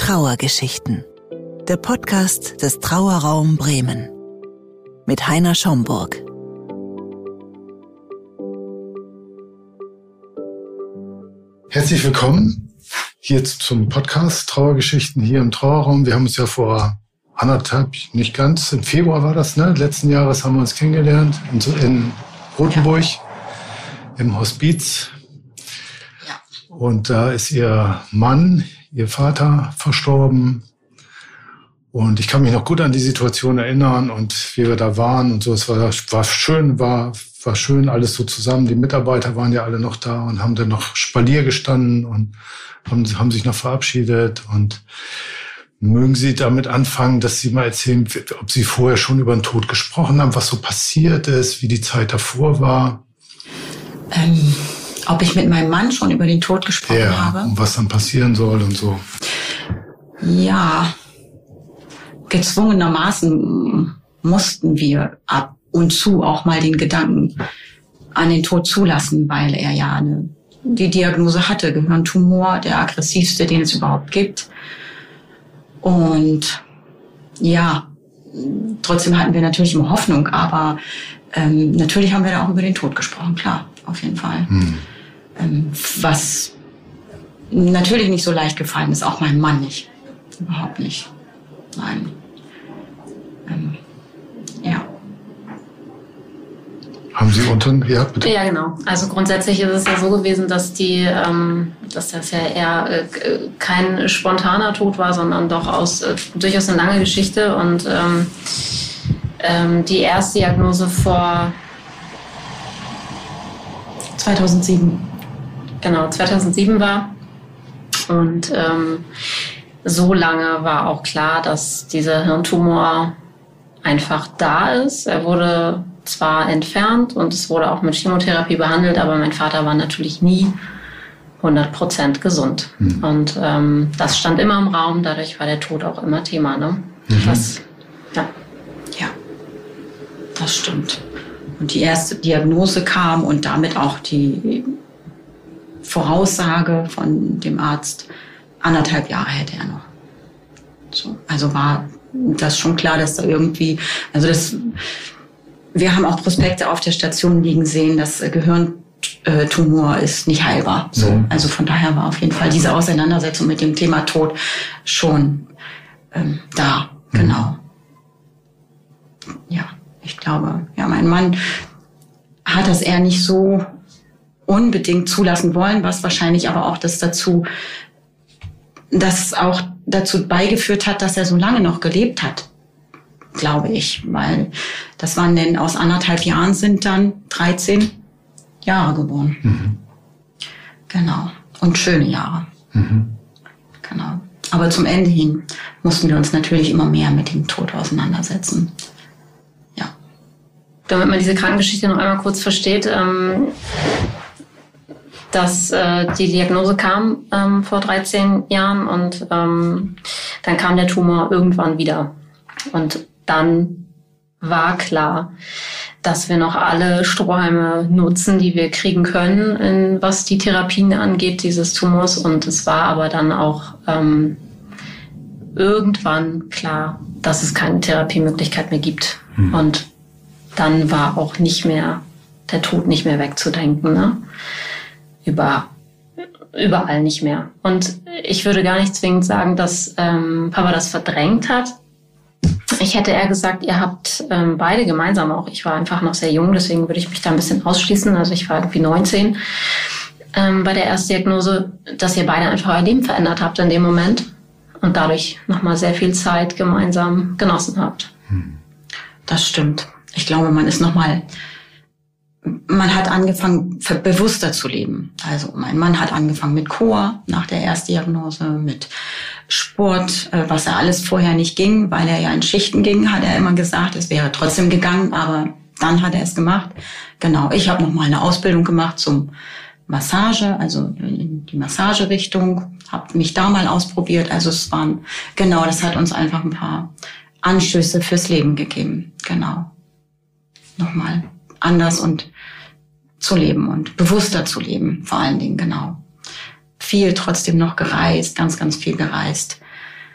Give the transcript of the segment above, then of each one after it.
Trauergeschichten. Der Podcast des Trauerraum Bremen. Mit Heiner Schomburg. Herzlich willkommen hier zum Podcast Trauergeschichten hier im Trauerraum. Wir haben uns ja vor nicht ganz, im Februar war das, ne? Letzten Jahres haben wir uns kennengelernt in Rothenburg im Hospiz. Ja. Und da ist ihr Mann, ihr Vater, verstorben. Und ich kann mich noch gut an die Situation erinnern und wie wir da waren und so. Es war schön, alles so zusammen. Die Mitarbeiter waren ja alle noch da und haben dann noch Spalier gestanden und haben sich noch verabschiedet. Und mögen Sie damit anfangen, dass Sie mal erzählen, ob Sie vorher schon über den Tod gesprochen haben, was so passiert ist, wie die Zeit davor war? Ob ich mit meinem Mann schon über den Tod gesprochen habe? Und was dann passieren soll und so. Ja, gezwungenermaßen mussten wir ab und zu auch mal den Gedanken an den Tod zulassen, weil er ja die Diagnose hatte, Gehirntumor, der aggressivste, den es überhaupt gibt. Und ja, trotzdem hatten wir natürlich immer Hoffnung, aber natürlich haben wir da auch über den Tod gesprochen, klar, auf jeden Fall. Was natürlich nicht so leicht gefallen ist, auch meinem Mann nicht. Überhaupt nicht. Nein. Ja. Haben Sie unten? Ja, bitte. Ja, genau. Also grundsätzlich ist es ja so gewesen, dass das ja eher kein spontaner Tod war, sondern doch durchaus eine lange Geschichte. Und die Erstdiagnose vor 2007. Genau, 2007 war. Und so lange war auch klar, dass dieser Hirntumor einfach da ist. Er wurde zwar entfernt und es wurde auch mit Chemotherapie behandelt, aber mein Vater war natürlich nie 100% gesund. Und das stand immer im Raum, dadurch war der Tod auch immer Thema. Ne? Ja, das stimmt. Und die erste Diagnose kam und damit auch die Voraussage von dem Arzt, 1,5 Jahre hätte er noch. So, also war das schon klar, dass da irgendwie, wir haben auch Prospekte auf der Station liegen sehen, dass Gehirntumor ist nicht heilbar. So, also von daher war auf jeden Fall diese Auseinandersetzung mit dem Thema Tod schon da, genau. Ja, ich glaube, ja, mein Mann hat das eher nicht so unbedingt zulassen wollen, was wahrscheinlich aber auch das auch dazu beigeführt hat, dass er so lange noch gelebt hat, glaube ich, weil das waren denn aus 1,5 Jahren sind dann 13 Jahre geworden. Genau. Und schöne Jahre. Genau. Aber zum Ende hin mussten wir uns natürlich immer mehr mit dem Tod auseinandersetzen. Ja. Damit man diese Krankengeschichte noch einmal kurz versteht, dass die Diagnose kam vor 13 Jahren und dann kam der Tumor irgendwann wieder. Und dann war klar, dass wir noch alle Strohhalme nutzen, die wir kriegen können, was die Therapien angeht, dieses Tumors. Und es war aber dann auch irgendwann klar, dass es keine Therapiemöglichkeit mehr gibt. Und dann war auch der Tod nicht mehr wegzudenken, ne? Überall nicht mehr. Und ich würde gar nicht zwingend sagen, dass Papa das verdrängt hat. Ich hätte eher gesagt, ihr habt beide gemeinsam auch, ich war einfach noch sehr jung, deswegen würde ich mich da ein bisschen ausschließen, also ich war irgendwie 19 bei der Erstdiagnose, dass ihr beide einfach euer Leben verändert habt in dem Moment und dadurch nochmal sehr viel Zeit gemeinsam genossen habt. Das stimmt. Ich glaube, man hat angefangen, bewusster zu leben. Also mein Mann hat angefangen mit Chor nach der Erstdiagnose, mit Sport, was er alles vorher nicht ging, weil er ja in Schichten ging, hat er immer gesagt, es wäre trotzdem gegangen, aber dann hat er es gemacht. Genau, ich habe nochmal eine Ausbildung gemacht zum Massage, also in die Massagerichtung, habe mich da mal ausprobiert. Also das hat uns einfach ein paar Anstöße fürs Leben gegeben. Genau. Nochmal anders und zu leben und bewusster zu leben, vor allen Dingen, genau. Viel trotzdem noch gereist, ganz, ganz viel gereist.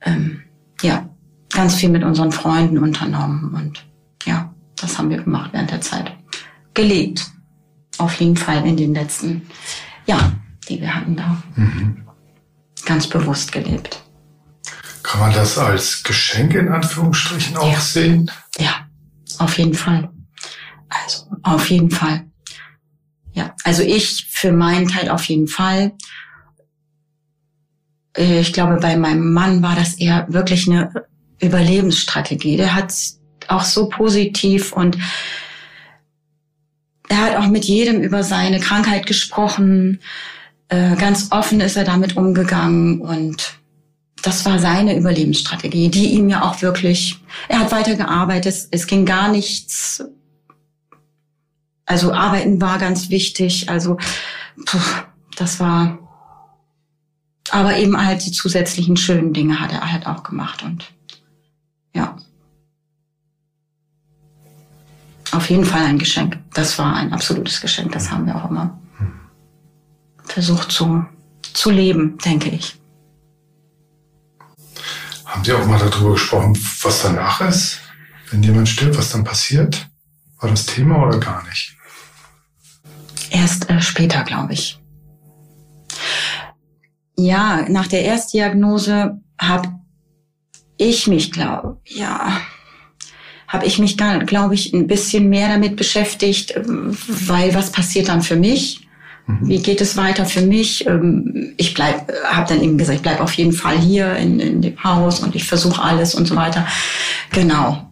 ganz viel mit unseren Freunden unternommen. Und ja, das haben wir gemacht während der Zeit. Gelebt. Auf jeden Fall in den letzten Jahren, die wir hatten da. Ganz bewusst gelebt. Kann man das als Geschenk in Anführungsstrichen auch sehen? Ja, auf jeden Fall. Also, auf jeden Fall. Ja, also ich für meinen Teil auf jeden Fall. Ich glaube, bei meinem Mann war das eher wirklich eine Überlebensstrategie. Der hat auch so positiv und er hat auch mit jedem über seine Krankheit gesprochen. Ganz offen ist er damit umgegangen und das war seine Überlebensstrategie, die ihm ja auch wirklich, er hat weitergearbeitet, es ging gar nichts. Also Arbeiten war ganz wichtig, also das war, aber eben halt die zusätzlichen schönen Dinge hat er halt auch gemacht und ja. Auf jeden Fall ein Geschenk. Das war ein absolutes Geschenk, das haben wir auch immer versucht zu leben, denke ich. Haben Sie auch mal darüber gesprochen, was danach ist, wenn jemand stirbt, was dann passiert? War das Thema oder gar nicht? Erst später, glaube ich. Ja, nach der Erstdiagnose habe ich mich, glaube ich, ein bisschen mehr damit beschäftigt, weil was passiert dann für mich? Wie geht es weiter für mich? Ich habe dann eben gesagt, ich bleibe auf jeden Fall hier in dem Haus und ich versuche alles und so weiter. Genau.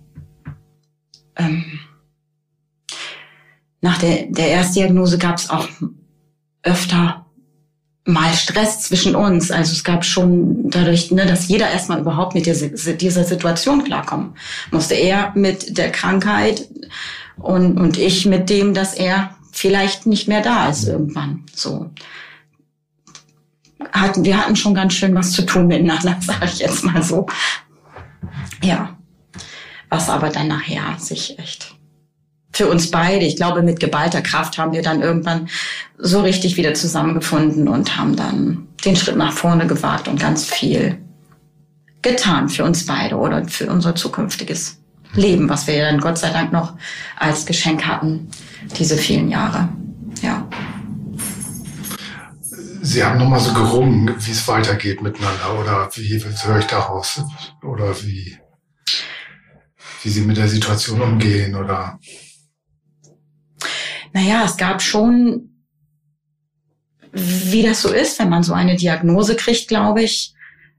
Nach der Erstdiagnose gab es auch öfter mal Stress zwischen uns. Also es gab schon dadurch, dass jeder erstmal überhaupt mit dieser Situation klarkommen musste. Er mit der Krankheit und ich mit dem, dass er vielleicht nicht mehr da ist irgendwann. So. Wir hatten schon ganz schön was zu tun miteinander, sage ich jetzt mal so. Ja. Was aber dann nachher sich echt für uns beide, ich glaube, mit geballter Kraft haben wir dann irgendwann so richtig wieder zusammengefunden und haben dann den Schritt nach vorne gewagt und ganz viel getan für uns beide oder für unser zukünftiges Leben, was wir ja dann Gott sei Dank noch als Geschenk hatten, diese vielen Jahre. Ja. Sie haben nochmal so gerungen, wie es weitergeht miteinander oder wie höre ich daraus? Oder wie Sie mit der Situation umgehen oder? Naja, es gab schon, wie das so ist, wenn man so eine Diagnose kriegt, glaube ich,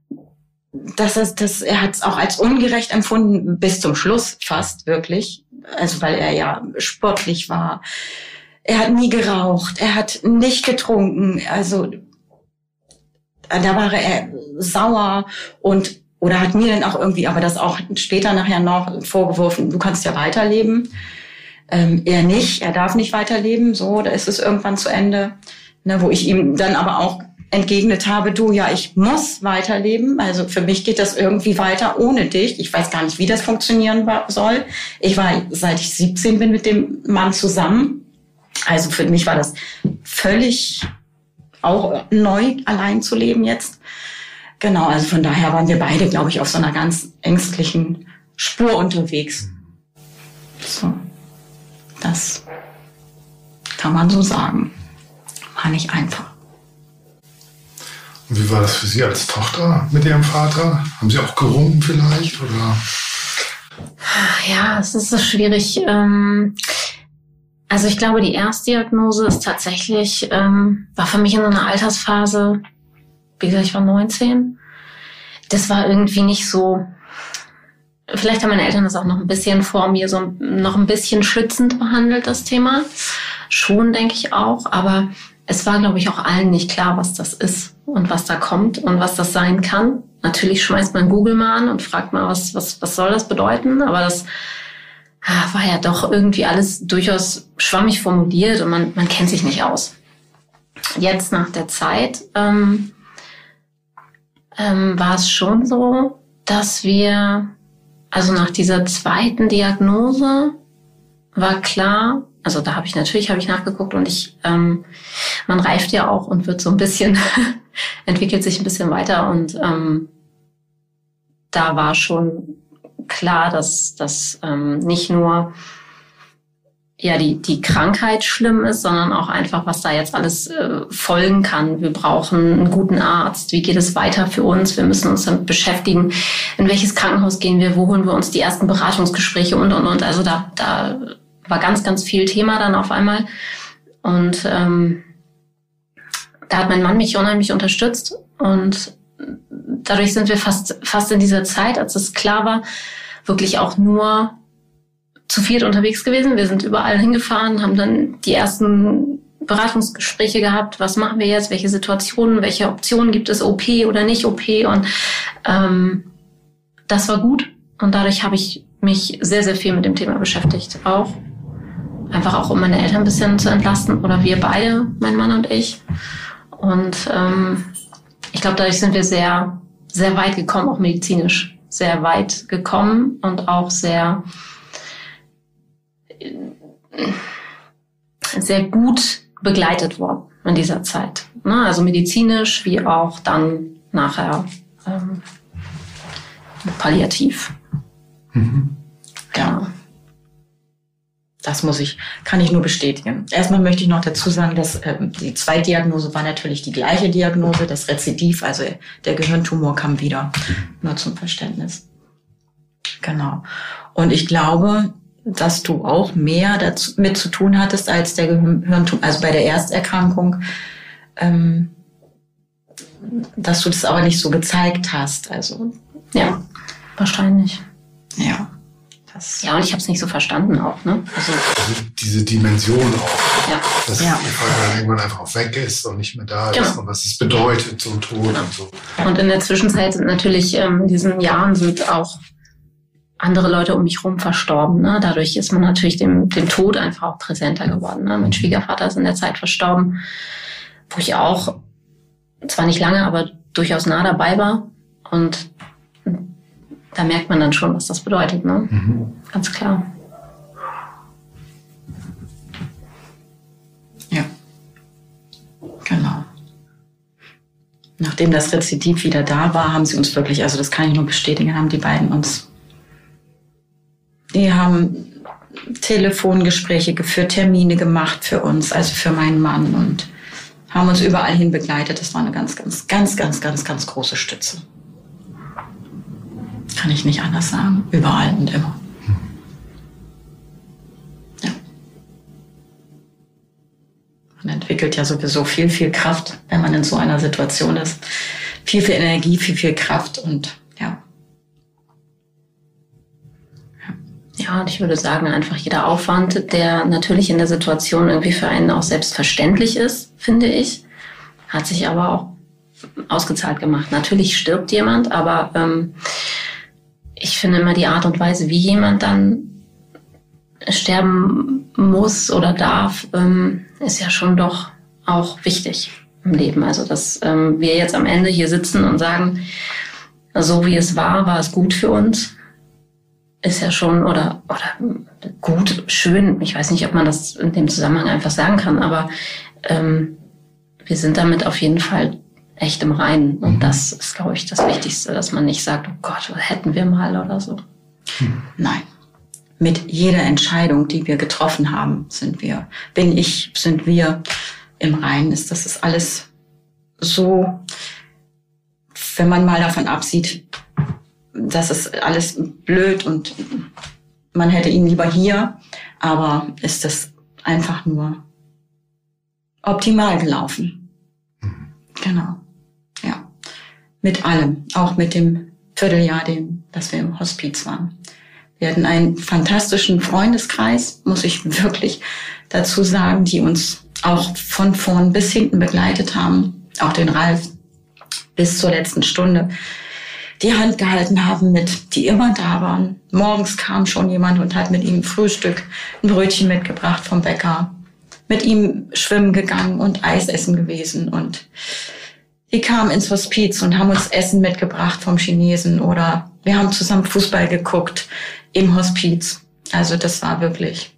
er hat es auch als ungerecht empfunden, bis zum Schluss fast, wirklich. Also weil er ja sportlich war. Er hat nie geraucht, er hat nicht getrunken, also da war er sauer oder hat mir dann auch irgendwie, aber das auch später nachher noch vorgeworfen, du kannst ja weiterleben. Er nicht, er darf nicht weiterleben, so, da ist es irgendwann zu Ende. Ne, wo ich ihm dann aber auch entgegnet habe, ich muss weiterleben. Also für mich geht das irgendwie weiter ohne dich. Ich weiß gar nicht, wie das funktionieren soll. Ich war, seit ich 17 bin, mit dem Mann zusammen. Also für mich war das völlig auch neu, allein zu leben jetzt. Genau, also von daher waren wir beide, glaube ich, auf so einer ganz ängstlichen Spur unterwegs. So, das kann man so sagen. War nicht einfach. Und wie war das für Sie als Tochter mit Ihrem Vater? Haben Sie auch gerungen vielleicht? Oder? Ja, es ist so schwierig. Also ich glaube, die Erstdiagnose ist tatsächlich, war für mich in so einer Altersphase, wie gesagt, ich war 19. Das war irgendwie nicht so, vielleicht haben meine Eltern das auch noch ein bisschen vor mir, so noch ein bisschen schützend behandelt, das Thema. Schon, denke ich auch, aber es war, glaube ich, auch allen nicht klar, was das ist und was da kommt und was das sein kann. Natürlich schmeißt man Google mal an und fragt mal, was soll das bedeuten, aber das war ja doch irgendwie alles durchaus schwammig formuliert und man kennt sich nicht aus. Jetzt nach der Zeit war es schon so, dass wir, also nach dieser zweiten Diagnose war klar, also da habe ich nachgeguckt und man reift ja auch und wird so ein bisschen, entwickelt sich ein bisschen weiter und da war schon klar, dass nicht nur die Krankheit schlimm ist, sondern auch einfach, was da jetzt alles folgen kann. Wir brauchen einen guten Arzt. Wie geht es weiter für uns? Wir müssen uns damit beschäftigen. In welches Krankenhaus gehen wir? Wo holen wir uns die ersten Beratungsgespräche und. Also da war ganz, ganz viel Thema dann auf einmal. Und da hat mein Mann mich unheimlich unterstützt. Und dadurch sind wir fast in dieser Zeit, als es klar war, wirklich auch nur zu viert unterwegs gewesen. Wir sind überall hingefahren, haben dann die ersten Beratungsgespräche gehabt. Was machen wir jetzt? Welche Situationen, welche Optionen gibt es? OP oder nicht OP? Und das war gut. Und dadurch habe ich mich sehr, sehr viel mit dem Thema beschäftigt. Einfach auch, um meine Eltern ein bisschen zu entlasten. Oder wir beide, mein Mann und ich. Und ich glaube, dadurch sind wir sehr, sehr weit gekommen, auch medizinisch. Sehr weit gekommen und auch sehr gut begleitet worden in dieser Zeit. Also medizinisch wie auch dann nachher palliativ. Mhm. Ja. Das kann ich nur bestätigen. Erstmal möchte ich noch dazu sagen, dass die Zweitdiagnose war natürlich die gleiche Diagnose, das Rezidiv, also der Gehirntumor kam wieder, nur zum Verständnis. Genau. Und ich glaube, dass du auch mehr mit zu tun hattest als der Gehirntumor, also bei der Ersterkrankung, dass du das aber nicht so gezeigt hast. Also ja, wahrscheinlich. Ja. Ja, und ich habe es nicht so verstanden auch, ne? Also diese Dimension auch, ja. Dass ihr Vater dann irgendwann einfach auch weg ist und nicht mehr da ist und was es bedeutet, so ein Tod und so. Und in der Zwischenzeit sind natürlich in diesen Jahren sind auch andere Leute um mich rum verstorben. Ne? Dadurch ist man natürlich dem Tod einfach auch präsenter geworden. Ne? Mein Schwiegervater ist in der Zeit verstorben, wo ich auch, zwar nicht lange, aber durchaus nah dabei war. Und da merkt man dann schon, was das bedeutet. Ne? Mhm. Ganz klar. Ja, genau. Nachdem das Rezidiv wieder da war, haben sie uns wirklich, also das kann ich nur bestätigen, haben die beiden die haben Telefongespräche geführt, Termine gemacht für uns, also für meinen Mann und haben uns überall hin begleitet. Das war eine ganz, ganz, ganz, ganz, ganz, ganz große Stütze. Kann ich nicht anders sagen. Überall und immer. Ja. Man entwickelt ja sowieso viel, viel Kraft, wenn man in so einer Situation ist. Viel, viel Energie, viel, viel Kraft und ja. Ja, und ich würde sagen, einfach jeder Aufwand, der natürlich in der Situation irgendwie für einen auch selbstverständlich ist, finde ich, hat sich aber auch ausgezahlt gemacht. Natürlich stirbt jemand, aber ich finde immer die Art und Weise, wie jemand dann sterben muss oder darf, ist ja schon doch auch wichtig im Leben. Also, dass wir jetzt am Ende hier sitzen und sagen, so wie es war es gut für uns. Ist ja schon, oder gut, schön, ich weiß nicht, ob man das in dem Zusammenhang einfach sagen kann, aber wir sind damit auf jeden Fall echt im Reinen. Und das ist, glaube ich, das Wichtigste, dass man nicht sagt, oh Gott, hätten wir mal oder so. Nein. Mit jeder Entscheidung, die wir getroffen haben, sind wir im Reinen. Das ist alles so, wenn man mal davon absieht, das ist alles blöd und man hätte ihn lieber hier, aber ist das einfach nur optimal gelaufen. Genau, ja. Mit allem, auch mit dem Vierteljahr, dass wir im Hospiz waren. Wir hatten einen fantastischen Freundeskreis, muss ich wirklich dazu sagen, die uns auch von vorn bis hinten begleitet haben, auch den Ralf bis zur letzten Stunde die Hand gehalten haben die immer da waren. Morgens kam schon jemand und hat mit ihm Frühstück, ein Brötchen mitgebracht vom Bäcker, mit ihm schwimmen gegangen und Eis essen gewesen. Und die kamen ins Hospiz und haben uns Essen mitgebracht vom Chinesen oder wir haben zusammen Fußball geguckt im Hospiz. Also das war wirklich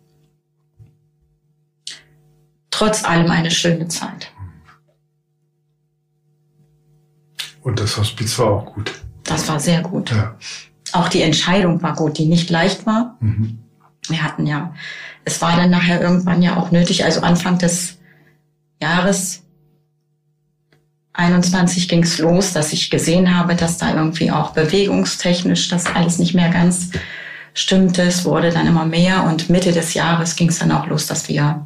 trotz allem eine schöne Zeit. Und das Hospiz war auch gut. Das war sehr gut. Ja. Auch die Entscheidung war gut, die nicht leicht war. Wir hatten ja, es war dann nachher irgendwann ja auch nötig, also Anfang des Jahres 21 ging es los, dass ich gesehen habe, dass da irgendwie auch bewegungstechnisch das alles nicht mehr ganz stimmte. Es wurde dann immer mehr und Mitte des Jahres ging es dann auch los, dass er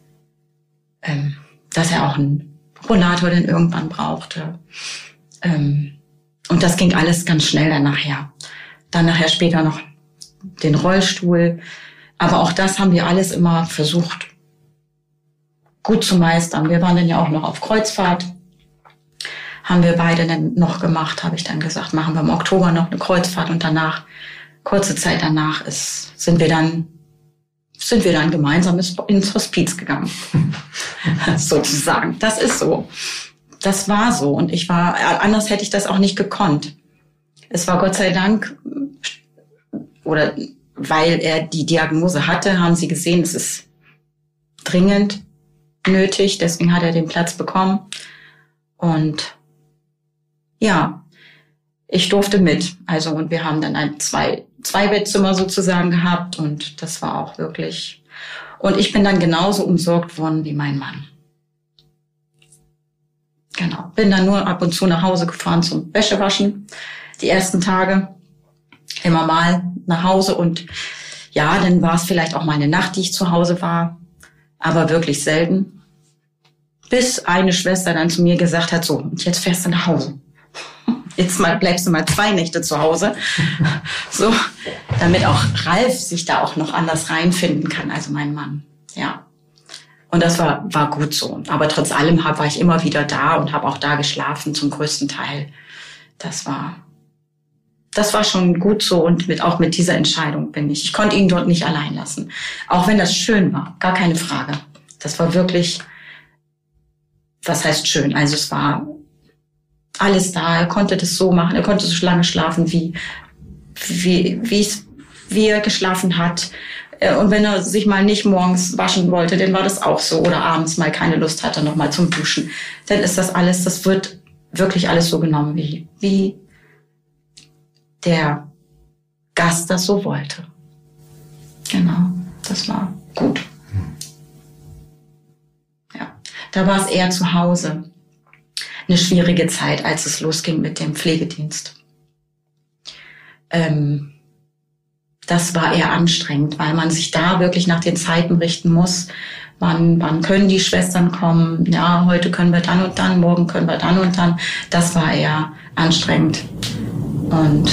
auch einen Rollator dann irgendwann brauchte. Und das ging alles ganz schnell dann nachher. Dann nachher später noch den Rollstuhl. Aber auch das haben wir alles immer versucht gut zu meistern. Wir waren dann ja auch noch auf Kreuzfahrt. Haben wir beide dann noch gemacht, habe ich dann gesagt, machen wir im Oktober noch eine Kreuzfahrt und danach, kurze Zeit danach, sind wir dann gemeinsam ins Hospiz gegangen. Sozusagen. Das ist so. Das war so. Und anders hätte ich das auch nicht gekonnt. Es war Gott sei Dank, oder weil er die Diagnose hatte, haben sie gesehen, es ist dringend nötig. Deswegen hat er den Platz bekommen. Und ja, ich durfte mit. Also, und wir haben dann ein Zwei-Bettzimmer sozusagen gehabt und das war auch wirklich. Und ich bin dann genauso umsorgt worden wie mein Mann. Genau. Bin dann nur ab und zu nach Hause gefahren zum Wäschewaschen. Die ersten Tage immer mal nach Hause und ja, dann war es vielleicht auch mal eine Nacht, die ich zu Hause war, aber wirklich selten. Bis eine Schwester dann zu mir gesagt hat, so, und jetzt fährst du nach Hause. Jetzt bleibst du mal 2 Nächte zu Hause. So, damit auch Ralf sich da auch noch anders reinfinden kann, also mein Mann. Ja. Und das war gut so. Aber trotz allem war ich immer wieder da und habe auch da geschlafen zum größten Teil. Das war schon gut so und auch mit dieser Entscheidung ich konnte ihn dort nicht allein lassen. Auch wenn das schön war, gar keine Frage. Das war wirklich, was heißt schön? Also es war alles da, er konnte das so machen, er konnte so lange schlafen, wie er geschlafen hat. Und wenn er sich mal nicht morgens waschen wollte, dann war das auch so. Oder abends mal keine Lust hatte, noch mal zum Duschen. Dann ist das wird wirklich alles so genommen, wie der Gast das so wollte. Genau, das war gut. Ja, da war es eher zu Hause. Eine schwierige Zeit, als es losging mit dem Pflegedienst. Das war eher anstrengend, weil man sich da wirklich nach den Zeiten richten muss. Wann können die Schwestern kommen? Ja, heute können wir dann und dann, morgen können wir dann und dann. Das war eher anstrengend. Und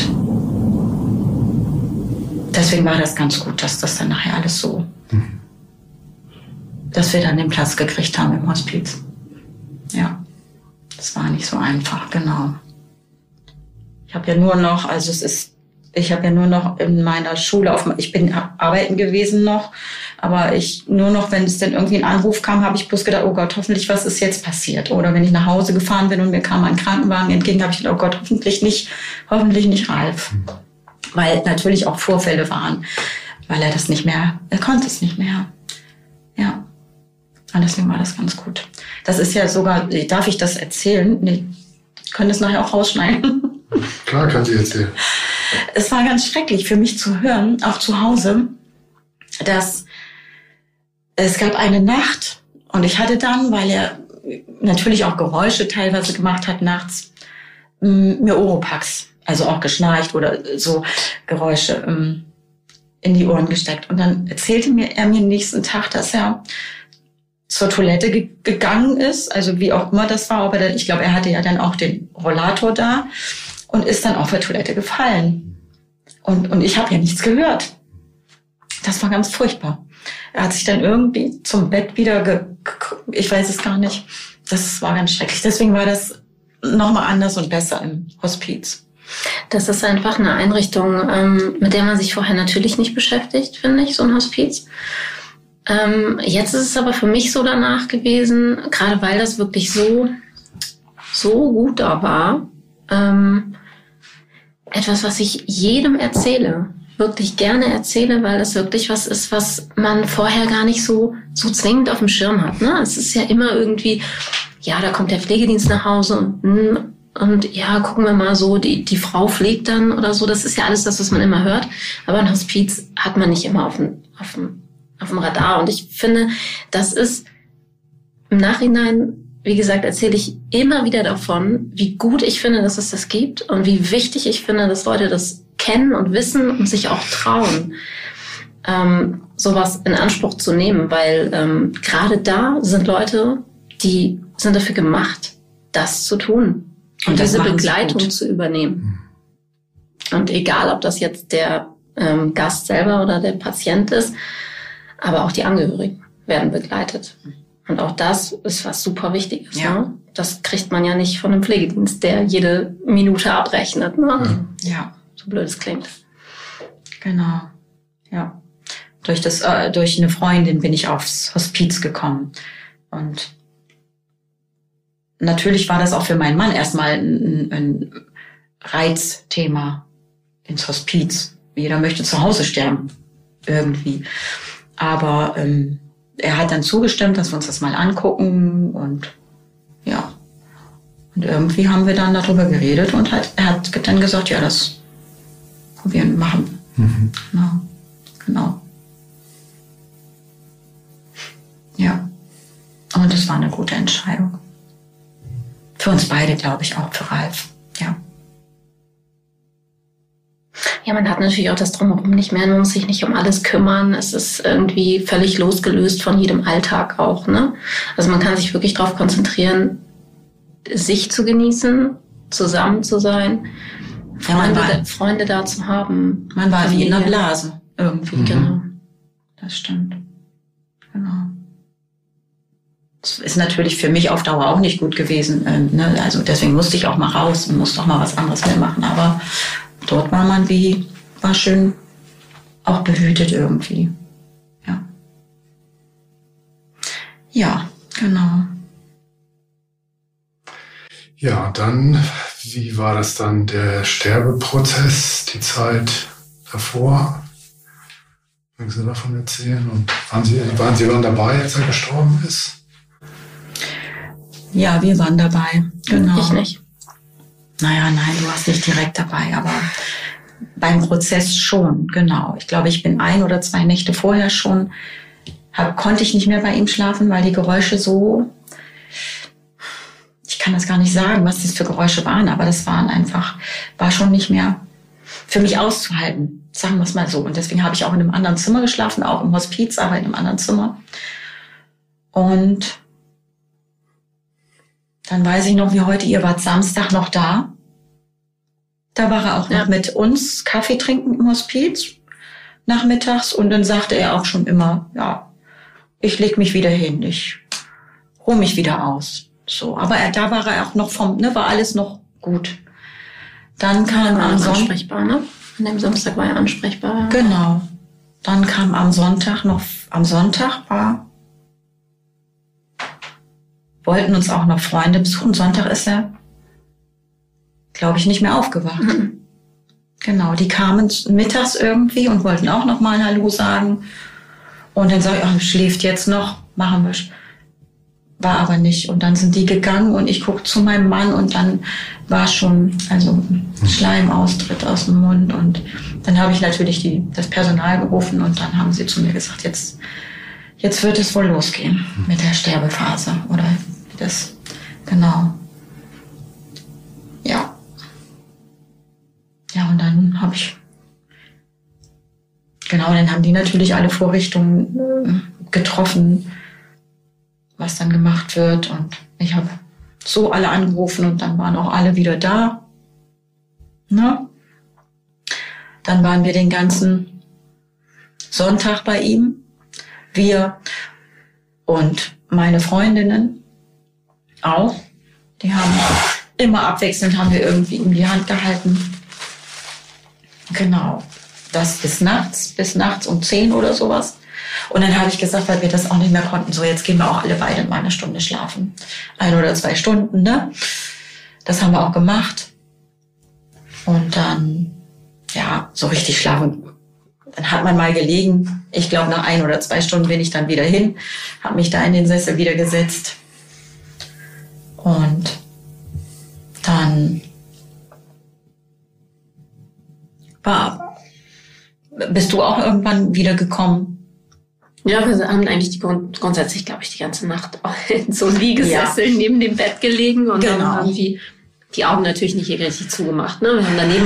deswegen war das ganz gut, dass das dann nachher alles so, dass wir dann den Platz gekriegt haben im Hospiz. Ja. Das war nicht so einfach, genau. Ich habe ja nur noch in meiner Schule, ich bin arbeiten gewesen noch, aber nur noch, wenn es dann irgendwie ein Anruf kam, habe ich bloß gedacht, oh Gott, hoffentlich, was ist jetzt passiert? Oder wenn ich nach Hause gefahren bin und mir kam ein Krankenwagen entgegen, habe ich gedacht, oh Gott, hoffentlich nicht Ralf. Weil natürlich auch Vorfälle waren, weil er konnte es nicht mehr. Ja. Und deswegen war das ganz gut. Das ist ja sogar, darf ich das erzählen? Nee, ich könnte es nachher auch rausschneiden. Klar, kann sie erzählen. Es war ganz schrecklich für mich zu hören, auch zu Hause, dass es gab eine Nacht und ich hatte dann, weil er natürlich auch Geräusche teilweise gemacht hat nachts, mir Oropax, also auch geschnarcht oder so Geräusche in die Ohren gesteckt. Und dann erzählte er mir nächsten Tag, dass er zur Toilette gegangen ist, also wie auch immer das war, aber ich glaube, er hatte ja dann auch den Rollator da und ist dann auf der Toilette gefallen. Und ich habe ja nichts gehört. Das war ganz furchtbar. Er hat sich dann irgendwie zum Bett wieder ich weiß es gar nicht. Das war ganz schrecklich. Deswegen war das nochmal anders und besser im Hospiz. Das ist einfach eine Einrichtung, mit der man sich vorher natürlich nicht beschäftigt, finde ich, so ein Hospiz. Jetzt ist es aber für mich so danach gewesen, gerade weil das wirklich so gut da war, etwas, was ich jedem erzähle, wirklich gerne erzähle, weil das wirklich was ist, was man vorher gar nicht so zwingend auf dem Schirm hat. Ne? Es ist ja immer irgendwie, ja, da kommt der Pflegedienst nach Hause und und ja, gucken wir mal so, die Frau pflegt dann oder so. Das ist ja alles das, was man immer hört. Aber ein Hospiz hat man nicht immer auf dem Radar. Und ich finde, das ist im Nachhinein, wie gesagt, erzähle ich immer wieder davon, wie gut ich finde, dass es das gibt und wie wichtig ich finde, dass Leute das kennen und wissen und sich auch trauen, sowas in Anspruch zu nehmen, weil gerade da sind Leute, die sind dafür gemacht, das zu tun und diese Begleitung zu übernehmen. Und egal, ob das jetzt der Gast selber oder der Patient ist, aber auch die Angehörigen werden begleitet. Und auch das ist was super Wichtiges. Ja. Ne? Das kriegt man ja nicht von einem Pflegedienst, der jede Minute abrechnet. Ne? Ja. So blöd es klingt. Genau. Ja. Durch eine Freundin bin ich aufs Hospiz gekommen. Und natürlich war das auch für meinen Mann erstmal ein Reizthema, ins Hospiz. Jeder möchte zu Hause sterben. Irgendwie. Aber er hat dann zugestimmt, dass wir uns das mal angucken. Und ja. Und irgendwie haben wir dann darüber geredet und er hat dann gesagt, ja, das probieren, machen. Genau. Ja. Und es war eine gute Entscheidung. Für uns beide, glaube ich, auch für Ralf. Ja. Ja, man hat natürlich auch das Drumherum nicht mehr. Man muss sich nicht um alles kümmern. Es ist irgendwie völlig losgelöst von jedem Alltag auch, ne? Also man kann sich wirklich darauf konzentrieren, sich zu genießen, zusammen zu sein, Freunde da zu haben. Man war wie in einer Blase irgendwie. Genau. Das stimmt. Genau. Das ist natürlich für mich auf Dauer auch nicht gut gewesen. Ne? Also deswegen musste ich auch mal raus und musste auch mal was anderes mehr machen. Aber dort war war schön auch behütet irgendwie. Ja. Ja, genau. Ja, dann, wie war das dann, der Sterbeprozess, die Zeit davor? Können Sie davon erzählen? Und waren Sie dann dabei, als er gestorben ist? Ja, wir waren dabei, genau. Ich nicht. Naja, nein, du warst nicht direkt dabei, aber beim Prozess schon, genau. Ich glaube, ich bin 1 oder 2 Nächte vorher schon, konnte ich nicht mehr bei ihm schlafen, weil die Geräusche so, ich kann das gar nicht sagen, was das für Geräusche waren, aber das war schon nicht mehr für mich auszuhalten, sagen wir es mal so. Und deswegen habe ich auch in einem anderen Zimmer geschlafen, auch im Hospiz, aber in einem anderen Zimmer. Und dann weiß ich noch, wie heute, ihr wart Samstag noch da. Da war er auch noch mit uns Kaffee trinken im Hospiz nachmittags. Und dann sagte er auch schon immer, ja, ich leg mich wieder hin, ich ruhe mich wieder aus. So, aber da war er auch noch war alles noch gut. Dann kam am Sonntag. Ansprechbar, ne? An dem Samstag war er ansprechbar. Ja. Genau. Dann kam am Sonntag wollten uns auch noch Freunde besuchen. Sonntag ist er, glaube ich, nicht mehr aufgewacht. Genau, die kamen mittags irgendwie und wollten auch noch mal Hallo sagen. Und dann sag ich, schläft jetzt noch, machen wir. War aber nicht. Und dann sind die gegangen und ich gucke zu meinem Mann und dann war schon Schleimaustritt aus dem Mund. Und dann habe ich natürlich das Personal gerufen und dann haben sie zu mir gesagt, jetzt wird es wohl losgehen mit der Sterbephase. Oder wie das, genau. Ja. Ja, und dann dann haben die natürlich alle Vorrichtungen getroffen, was dann gemacht wird. Und ich habe so alle angerufen und dann waren auch alle wieder da. Ne? Dann waren wir den ganzen Sonntag bei ihm. Wir und meine Freundinnen auch. Die haben immer abwechselnd, haben wir irgendwie ihm die Hand gehalten. Genau. Das bis nachts um 10 oder sowas. Und dann habe ich gesagt, weil wir das auch nicht mehr konnten, so jetzt gehen wir auch alle beide mal 1 Stunde schlafen. 1 oder 2 Stunden, ne? Das haben wir auch gemacht. Und dann, ja, so richtig schlafen. Dann hat man mal gelegen. Ich glaube, nach 1 oder 2 Stunden bin ich dann wieder hin, habe mich da in den Sessel wieder gesetzt. Und dann dann bist du auch irgendwann wieder gekommen? Ja, wir haben eigentlich grundsätzlich, glaube ich, die ganze Nacht in so Liegesesseln neben dem Bett gelegen und haben irgendwie die Augen natürlich nicht richtig zugemacht. Ne? Wir haben daneben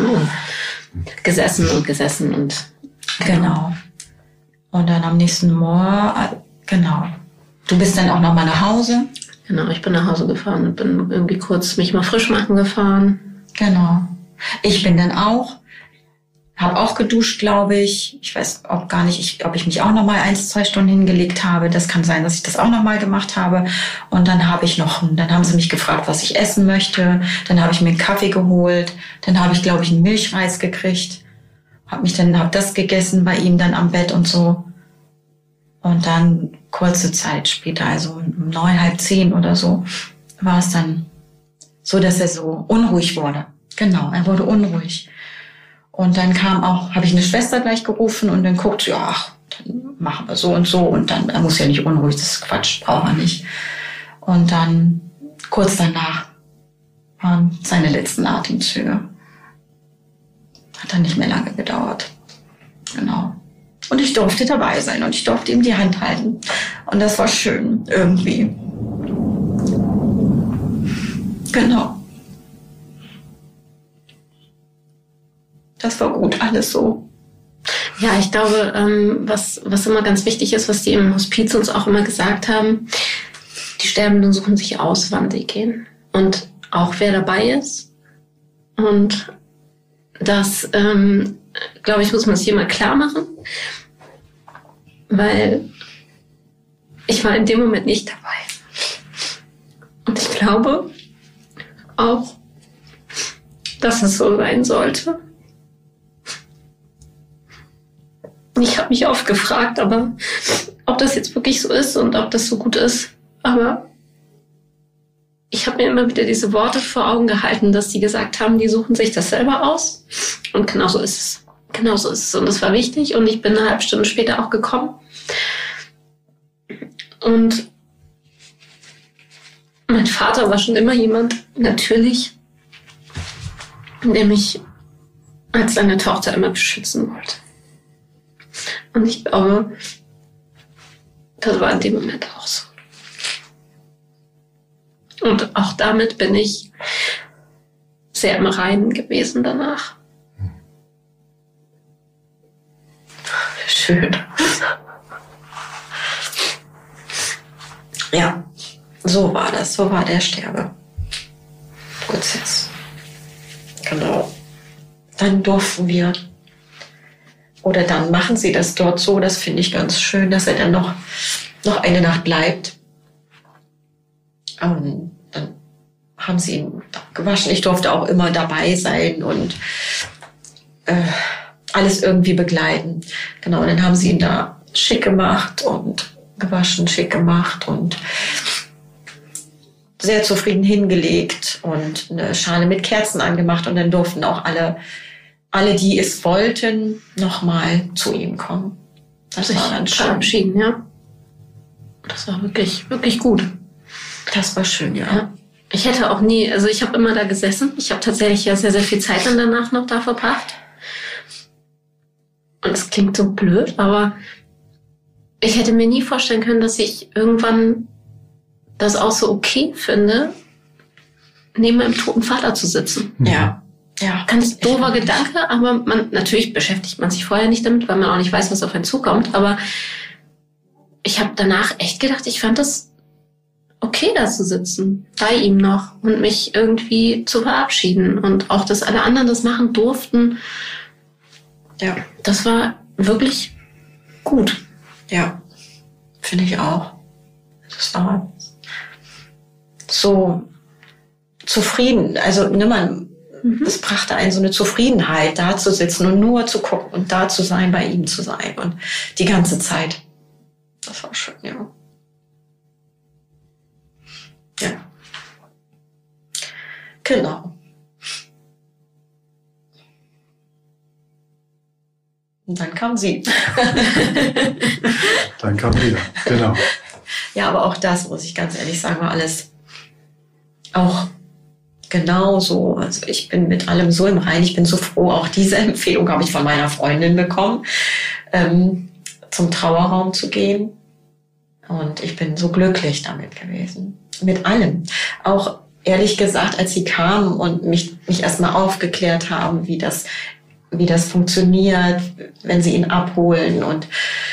gesessen und genau. Und dann am nächsten Morgen, genau. Du bist dann auch nochmal nach Hause? Genau, ich bin nach Hause gefahren und bin irgendwie kurz mich mal frisch machen gefahren. Genau. Ich bin dann auch. Habe auch geduscht, glaube ich. Ich weiß auch gar nicht, ob ich mich auch noch mal 1-2 Stunden hingelegt habe. Das kann sein, dass ich das auch noch mal gemacht habe. Und dann dann haben sie mich gefragt, was ich essen möchte. Dann habe ich mir einen Kaffee geholt. Dann habe ich, glaube ich, einen Milchreis gekriegt. Hab das gegessen bei ihm dann am Bett und so. Und dann kurze Zeit später, also um 9, halb 10 oder so, war es dann so, dass er so unruhig wurde. Genau, er wurde unruhig. Und dann habe ich eine Schwester gleich gerufen und dann guckt, dann machen wir so und so. Und dann, er muss ja nicht unruhig, das ist Quatsch, braucht er nicht. Und dann, kurz danach, waren seine letzten Atemzüge. Hat dann nicht mehr lange gedauert. Genau. Und ich durfte dabei sein und ich durfte ihm die Hand halten. Und das war schön, irgendwie. Genau. Das war gut, alles so. Ja, ich glaube, was immer ganz wichtig ist, was die im Hospiz uns auch immer gesagt haben, die Sterbenden suchen sich aus, wann sie gehen. Und auch wer dabei ist. Und das, glaube ich, muss man sich immer klar machen. Weil ich war in dem Moment nicht dabei. Und ich glaube auch, dass es so sein sollte. Ich habe mich oft gefragt, aber ob das jetzt wirklich so ist und ob das so gut ist. Aber ich habe mir immer wieder diese Worte vor Augen gehalten, dass die gesagt haben, die suchen sich das selber aus. Und genau so ist es. Genau so ist es. Und das war wichtig. Und ich bin eine halbe Stunde später auch gekommen. Und mein Vater war schon immer jemand, natürlich, der mich als seine Tochter immer beschützen wollte. Und ich glaube, das war in dem Moment auch so. Und auch damit bin ich sehr im Reinen gewesen danach. Schön. Ja, so war das. So war der Sterbeprozess. Genau. Dann durften wir, oder dann machen sie das dort so, das finde ich ganz schön, dass er dann noch eine Nacht bleibt. Dann haben sie ihn gewaschen. Ich durfte auch immer dabei sein und alles irgendwie begleiten. Genau, und dann haben sie ihn da schick gemacht und gewaschen, schick gemacht und sehr zufrieden hingelegt und eine Schale mit Kerzen angemacht. Und dann durften auch alle, die es wollten, nochmal zu ihm kommen. Das war dann schön. Verabschieden, ja. Das war wirklich, wirklich gut. Das war schön, ja. Ich hätte auch nie, also ich habe immer da gesessen. Ich habe tatsächlich ja sehr, sehr viel Zeit dann danach noch da verbracht. Und es klingt so blöd, aber ich hätte mir nie vorstellen können, dass ich irgendwann das auch so okay finde, neben meinem toten Vater zu sitzen. Ja. Ja. Ganz doofer Gedanke, aber natürlich beschäftigt man sich vorher nicht damit, weil man auch nicht weiß, was auf einen zukommt. Aber ich habe danach echt gedacht, ich fand das okay, da zu sitzen, bei ihm noch und mich irgendwie zu verabschieden. Und auch, dass alle anderen das machen durften. Ja. Das war wirklich gut. Ja, finde ich auch. Das war so zufrieden. Also das brachte einen so eine Zufriedenheit, da zu sitzen und nur zu gucken und da zu sein, bei ihm zu sein und die ganze Zeit. Das war schön, ja. Ja. Genau. Und dann kam sie. Dann kam wieder, genau. Ja, aber auch das, muss ich ganz ehrlich sagen, war alles auch genauso. Also ich bin mit allem so im Reinen. Ich bin so froh. Auch diese Empfehlung habe ich von meiner Freundin bekommen, zum Trauerraum zu gehen. Und ich bin so glücklich damit gewesen. Mit allem. Auch ehrlich gesagt, als sie kamen und mich erstmal aufgeklärt haben, wie das funktioniert, wenn sie ihn abholen. Und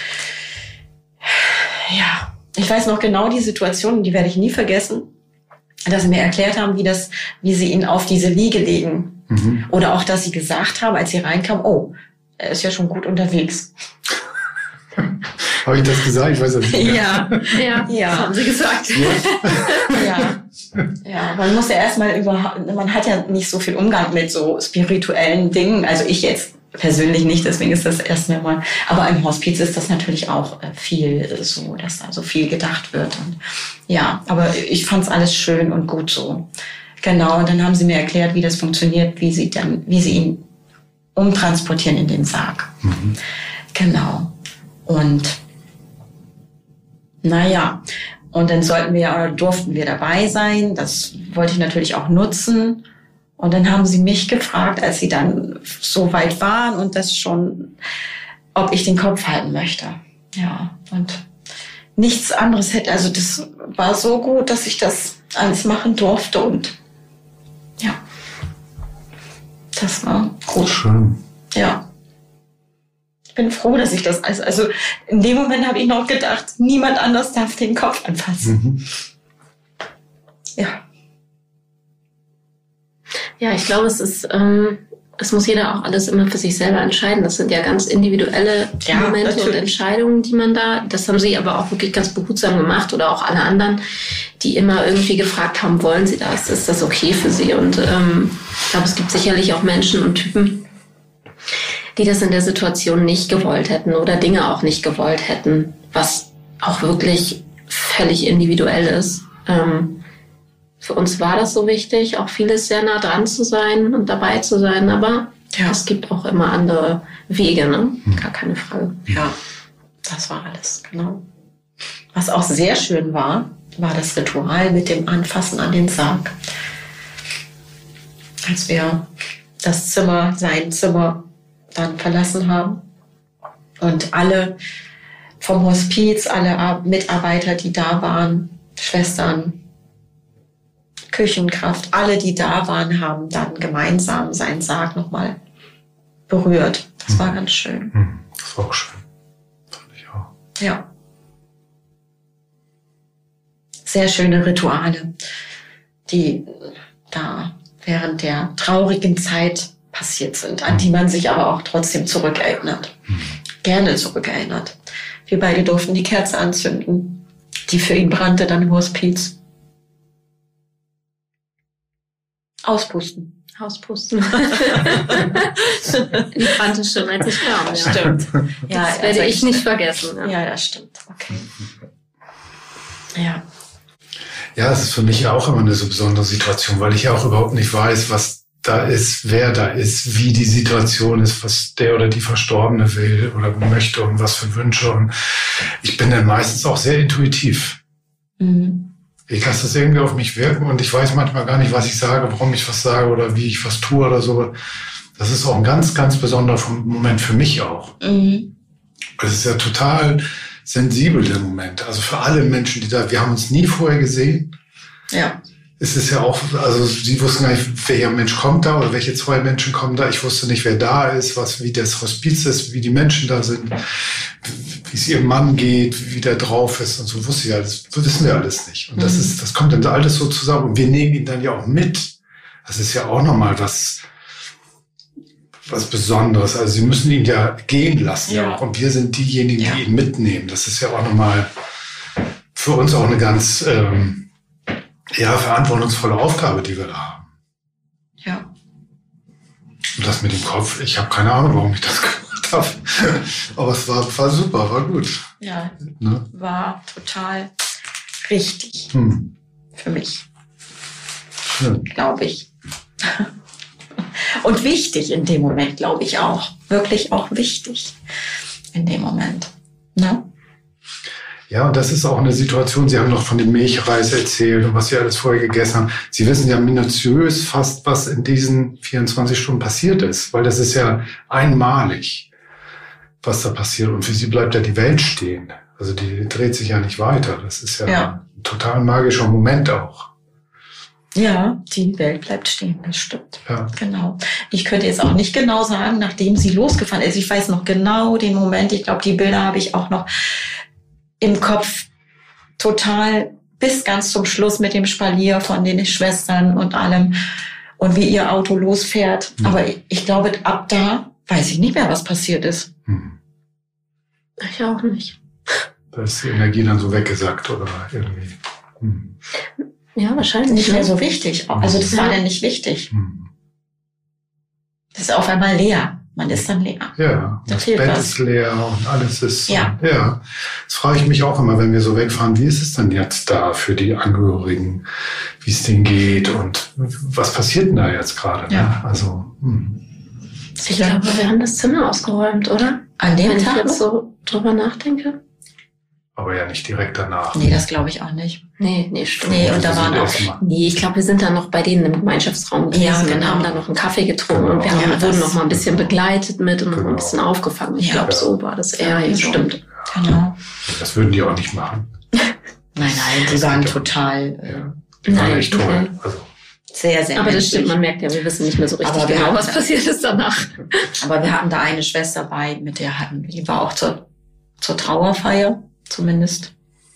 ja, ich weiß noch genau die Situation, die werde ich nie vergessen, dass sie mir erklärt haben, wie sie ihn auf diese Liege legen. Mhm. Oder auch, dass sie gesagt haben, als sie reinkamen, oh, er ist ja schon gut unterwegs. Habe ich das gesagt? Ich weiß das nicht. Ja, das haben sie gesagt. Ja, man muss ja erstmal man hat ja nicht so viel Umgang mit so spirituellen Dingen. Also ich jetzt persönlich nicht, deswegen ist das erstmal mal. Aber im Hospiz ist das natürlich auch viel so, dass da so viel gedacht wird. Und ja, aber ich fand es alles schön und gut so. Genau, und dann haben sie mir erklärt, wie das funktioniert, wie sie ihn umtransportieren in den Sarg. Mhm. Genau. Und naja, und dann durften wir dabei sein. Das wollte ich natürlich auch nutzen. Und dann haben sie mich gefragt, als sie dann so weit waren und das schon, ob ich den Kopf halten möchte. Ja, und nichts anderes hätte, also das war so gut, dass ich das alles machen durfte und ja, das war gut. Schön. Ja. Ich bin froh, dass ich das, also in dem Moment habe ich noch gedacht, niemand anders darf den Kopf anfassen. Mhm. Ja. Ja, ich glaube, es muss jeder auch alles immer für sich selber entscheiden. Das sind ja ganz individuelle Momente natürlich. Und Entscheidungen, die man das haben sie aber auch wirklich ganz behutsam gemacht oder auch alle anderen, die immer irgendwie gefragt haben, wollen sie das? Ist das okay für sie? Und ich glaube, es gibt sicherlich auch Menschen und Typen, die das in der Situation nicht gewollt hätten oder Dinge auch nicht gewollt hätten, was auch wirklich völlig individuell ist. Für uns war das so wichtig, auch vieles sehr nah dran zu sein und dabei zu sein, aber es gibt auch immer andere Wege, ne? Gar keine Frage. Ja, das war alles, genau. Was auch sehr schön war das Ritual mit dem Anfassen an den Sarg. Als wir sein Zimmer dann verlassen haben und alle vom Hospiz, alle Mitarbeiter, die da waren, Schwestern, Küchenkraft, alle, die da waren, haben dann gemeinsam seinen Sarg nochmal berührt. Das war ganz schön. Das war auch schön. Fand ich auch. Ja. Sehr schöne Rituale, die da während der traurigen Zeit passiert sind, an die man sich aber auch trotzdem zurückerinnert. Gerne zurückerinnert. Wir beide durften die Kerze anzünden, die für ihn brannte dann im Hospiz. Auspusten. Die brannte schon, als ich kam. Ja. Stimmt. Ja, das werde ich nicht vergessen. Ja, das stimmt. Okay. Ja. Ja, es ist für mich ja auch immer eine so besondere Situation, weil ich ja auch überhaupt nicht weiß, was da ist, wer da ist, wie die Situation ist, was der oder die Verstorbene will oder möchte und was für Wünsche. Und ich bin dann meistens auch sehr intuitiv. Mhm. Ich lasse das irgendwie auf mich wirken und ich weiß manchmal gar nicht, was ich sage, warum ich was sage oder wie ich was tue oder so. Das ist auch ein ganz, ganz besonderer Moment für mich auch. Mhm. Es ist ja total sensibel, der Moment. Also für alle Menschen, wir haben uns nie vorher gesehen. Ja. Es ist ja auch, also sie wussten gar nicht, welcher Mensch kommt da oder welche 2 Menschen kommen da. Ich wusste nicht, wer da ist, wie das Hospiz ist, wie die Menschen da sind, wie es ihrem Mann geht, wie der drauf ist und so wissen wir alles nicht. Und das kommt dann alles so zusammen und wir nehmen ihn dann ja auch mit. Das ist ja auch nochmal was Besonderes. Also sie müssen ihn ja gehen lassen ja auch. Und wir sind diejenigen, die ihn mitnehmen. Das ist ja auch nochmal für uns auch eine ganz verantwortungsvolle Aufgabe, die wir da haben. Ja. Und das mit dem Kopf, ich habe keine Ahnung, warum ich das gemacht habe. Aber es war super, war gut. Ja, war total richtig für mich. Schön. Glaube ich. Und wichtig in dem Moment, glaube ich auch. Wirklich auch wichtig in dem Moment. Ne? Ja, und das ist auch eine Situation, Sie haben noch von dem Milchreis erzählt und was Sie alles vorher gegessen haben. Sie wissen ja minutiös fast, was in diesen 24 Stunden passiert ist, weil das ist ja einmalig, was da passiert. Und für Sie bleibt ja die Welt stehen. Also die dreht sich ja nicht weiter. Das ist ja ein total magischer Moment auch. Ja, die Welt bleibt stehen, das stimmt. Ja. Genau. Ich könnte jetzt auch nicht genau sagen, nachdem sie losgefahren ist. Ich weiß noch genau den Moment. Ich glaube, die Bilder habe ich auch noch im Kopf total bis ganz zum Schluss mit dem Spalier von den Schwestern und allem und wie ihr Auto losfährt. Aber ich glaube, ab da weiß ich nicht mehr, was passiert ist. Ich auch nicht. Da ist die Energie dann so weggesackt oder irgendwie. Ja, wahrscheinlich. Nicht mehr so wichtig. Also das war dann nicht wichtig. Das ist auf einmal leer. Man ist dann leer. Ja, da das fehlt Bett was. ist leer und alles ist... Ja. Das frage ich mich auch immer, wenn wir so wegfahren, wie ist es denn jetzt da für die Angehörigen, wie es denen geht und was passiert denn da jetzt gerade? Ja. Ne? Also, Ich glaube, wir haben das Zimmer ausgeräumt, oder? An dem Wenn ich Tag jetzt noch? so drüber nachdenke. aber ja nicht direkt danach. Nee, das glaube ich auch nicht. Nee, stimmt. Nee, und da waren auch... Nee, ich glaube, wir sind dann noch bei denen im Gemeinschaftsraum gewesen Ja, genau. und haben dann noch einen Kaffee getrunken und wir wurden noch mal ein bisschen begleitet mit und noch ein bisschen aufgefangen. Ich glaube, so war das eher. Ja, stimmt. Genau. Das würden die auch nicht machen. Nein, die waren total... Die waren Nein, echt toll. Also, Sehr, sehr Aber das menschlich. stimmt, man merkt ja, wir wissen nicht mehr so richtig Aber wir genau, haben was da- passiert ist danach. Aber wir hatten da eine Schwester bei, die war auch zur Trauerfeier, zumindest.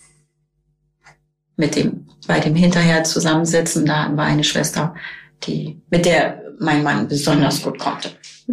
Bei dem hinterher zusammensitzen, da hatten wir eine Schwester, mit der mein Mann besonders gut konnte.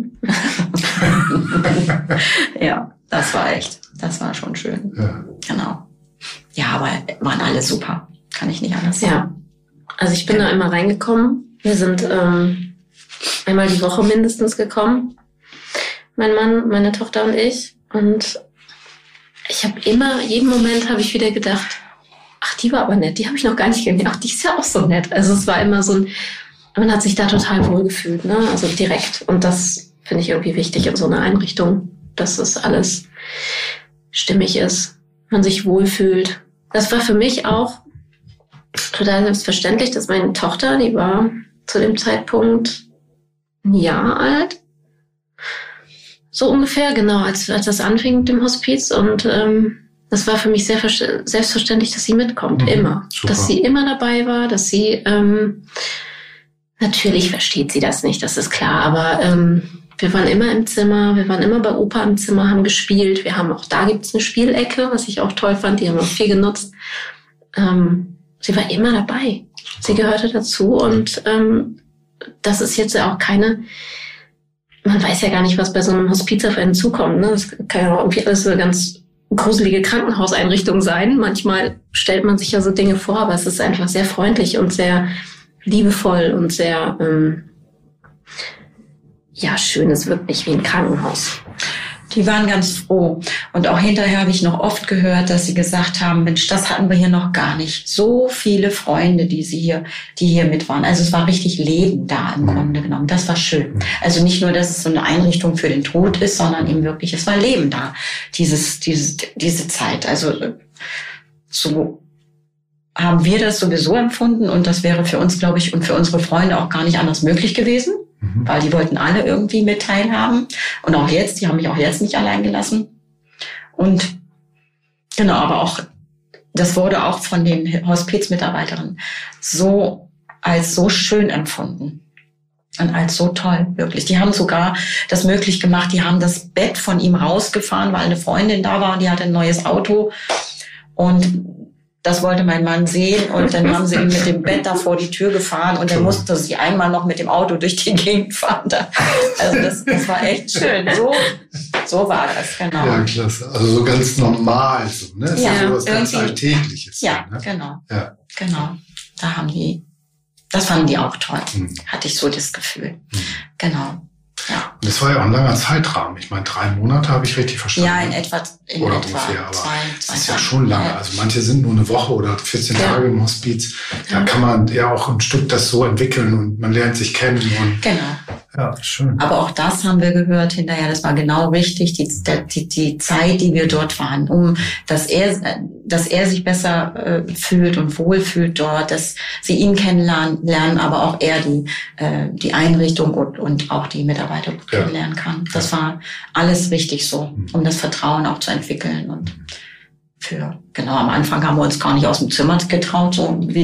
Ja, das war schon schön. ja. Genau. Ja, aber waren alle super. Kann ich nicht anders sagen. Ja, also ich bin da immer reingekommen. Wir sind einmal die Woche mindestens gekommen. Mein Mann, meine Tochter und ich. Und ich habe jeden Moment habe ich wieder gedacht, ach, die war aber nett, die habe ich noch gar nicht gesehen. Ach, die ist ja auch so nett. Also es war immer so man hat sich da total wohl gefühlt, ne? Also direkt. Und das finde ich irgendwie wichtig in so einer Einrichtung, dass das alles stimmig ist, man sich wohlfühlt. Das war für mich auch total selbstverständlich, dass meine Tochter, die war zu dem Zeitpunkt ein Jahr alt, so ungefähr, genau, als das anfing mit dem Hospiz. Und das war für mich sehr selbstverständlich, dass sie mitkommt, immer. Super. Dass sie immer dabei war, dass sie, natürlich versteht sie das nicht, das ist klar, aber wir waren immer im Zimmer, wir waren immer bei Opa im Zimmer, haben gespielt. Da gibt's eine Spielecke, was ich auch toll fand, die haben wir viel genutzt. Sie war immer dabei. Sie gehörte dazu und das ist jetzt ja auch man weiß ja gar nicht, was bei so einem Hospiz auf einen zukommt. Ne? Das kann ja auch irgendwie alles so eine ganz gruselige Krankenhauseinrichtung sein. Manchmal stellt man sich ja so Dinge vor, aber es ist einfach sehr freundlich und sehr liebevoll und sehr, schön. Es wirkt nicht wie ein Krankenhaus. Die waren ganz froh. Und auch hinterher habe ich noch oft gehört, dass sie gesagt haben, Mensch, das hatten wir hier noch gar nicht. So viele Freunde, die hier mit waren. Also es war richtig Leben da im Grunde genommen. Das war schön. Also nicht nur, dass es so eine Einrichtung für den Tod ist, sondern eben wirklich, es war Leben da. Diese Zeit. Also so haben wir das sowieso empfunden und das wäre für uns, glaube ich, und für unsere Freunde auch gar nicht anders möglich gewesen. Weil die wollten alle irgendwie mit teilhaben. Und auch jetzt, die haben mich auch jetzt nicht allein gelassen. Und genau, aber auch, das wurde auch von den Hospizmitarbeiterinnen als so schön empfunden. Und als so toll, wirklich. Die haben sogar das möglich gemacht, die haben das Bett von ihm rausgefahren, weil eine Freundin da war und die hatte ein neues Auto. Und das wollte mein Mann sehen und dann haben sie ihn mit dem Bett da vor die Tür gefahren und dann musste sie einmal noch mit dem Auto durch die Gegend fahren. Also das war echt schön. So war das, genau. Ja, klasse. Also so ganz normal, so, ne? Das Ja, ist so was ganz irgendwie. Alltägliches. Ja, ne? genau. Ja. Genau. Das fanden die auch toll. Hatte ich so das Gefühl. Und Genau. Ja. das war ja auch ein langer Zeitrahmen. Ich meine, 3 Monate habe ich richtig verstanden. Ja, in etwa ungefähr, aber zwei das ist ja Tage. schon lange. Ja. Also manche sind nur eine Woche oder 14 Ja. Tage im Hospiz. Da kann man ja auch ein Stück das so entwickeln und man lernt sich kennen. Und Genau. Ja, schön. Aber auch das haben wir gehört hinterher, das war genau richtig, die Zeit, die wir dort waren, dass er sich besser fühlt und wohlfühlt dort, dass sie ihn kennenlernen, aber auch er die Einrichtung und auch die Mitarbeiter gut kennenlernen kann. Das war alles richtig so, um das Vertrauen auch zu entwickeln. Und am Anfang haben wir uns gar nicht aus dem Zimmer getraut,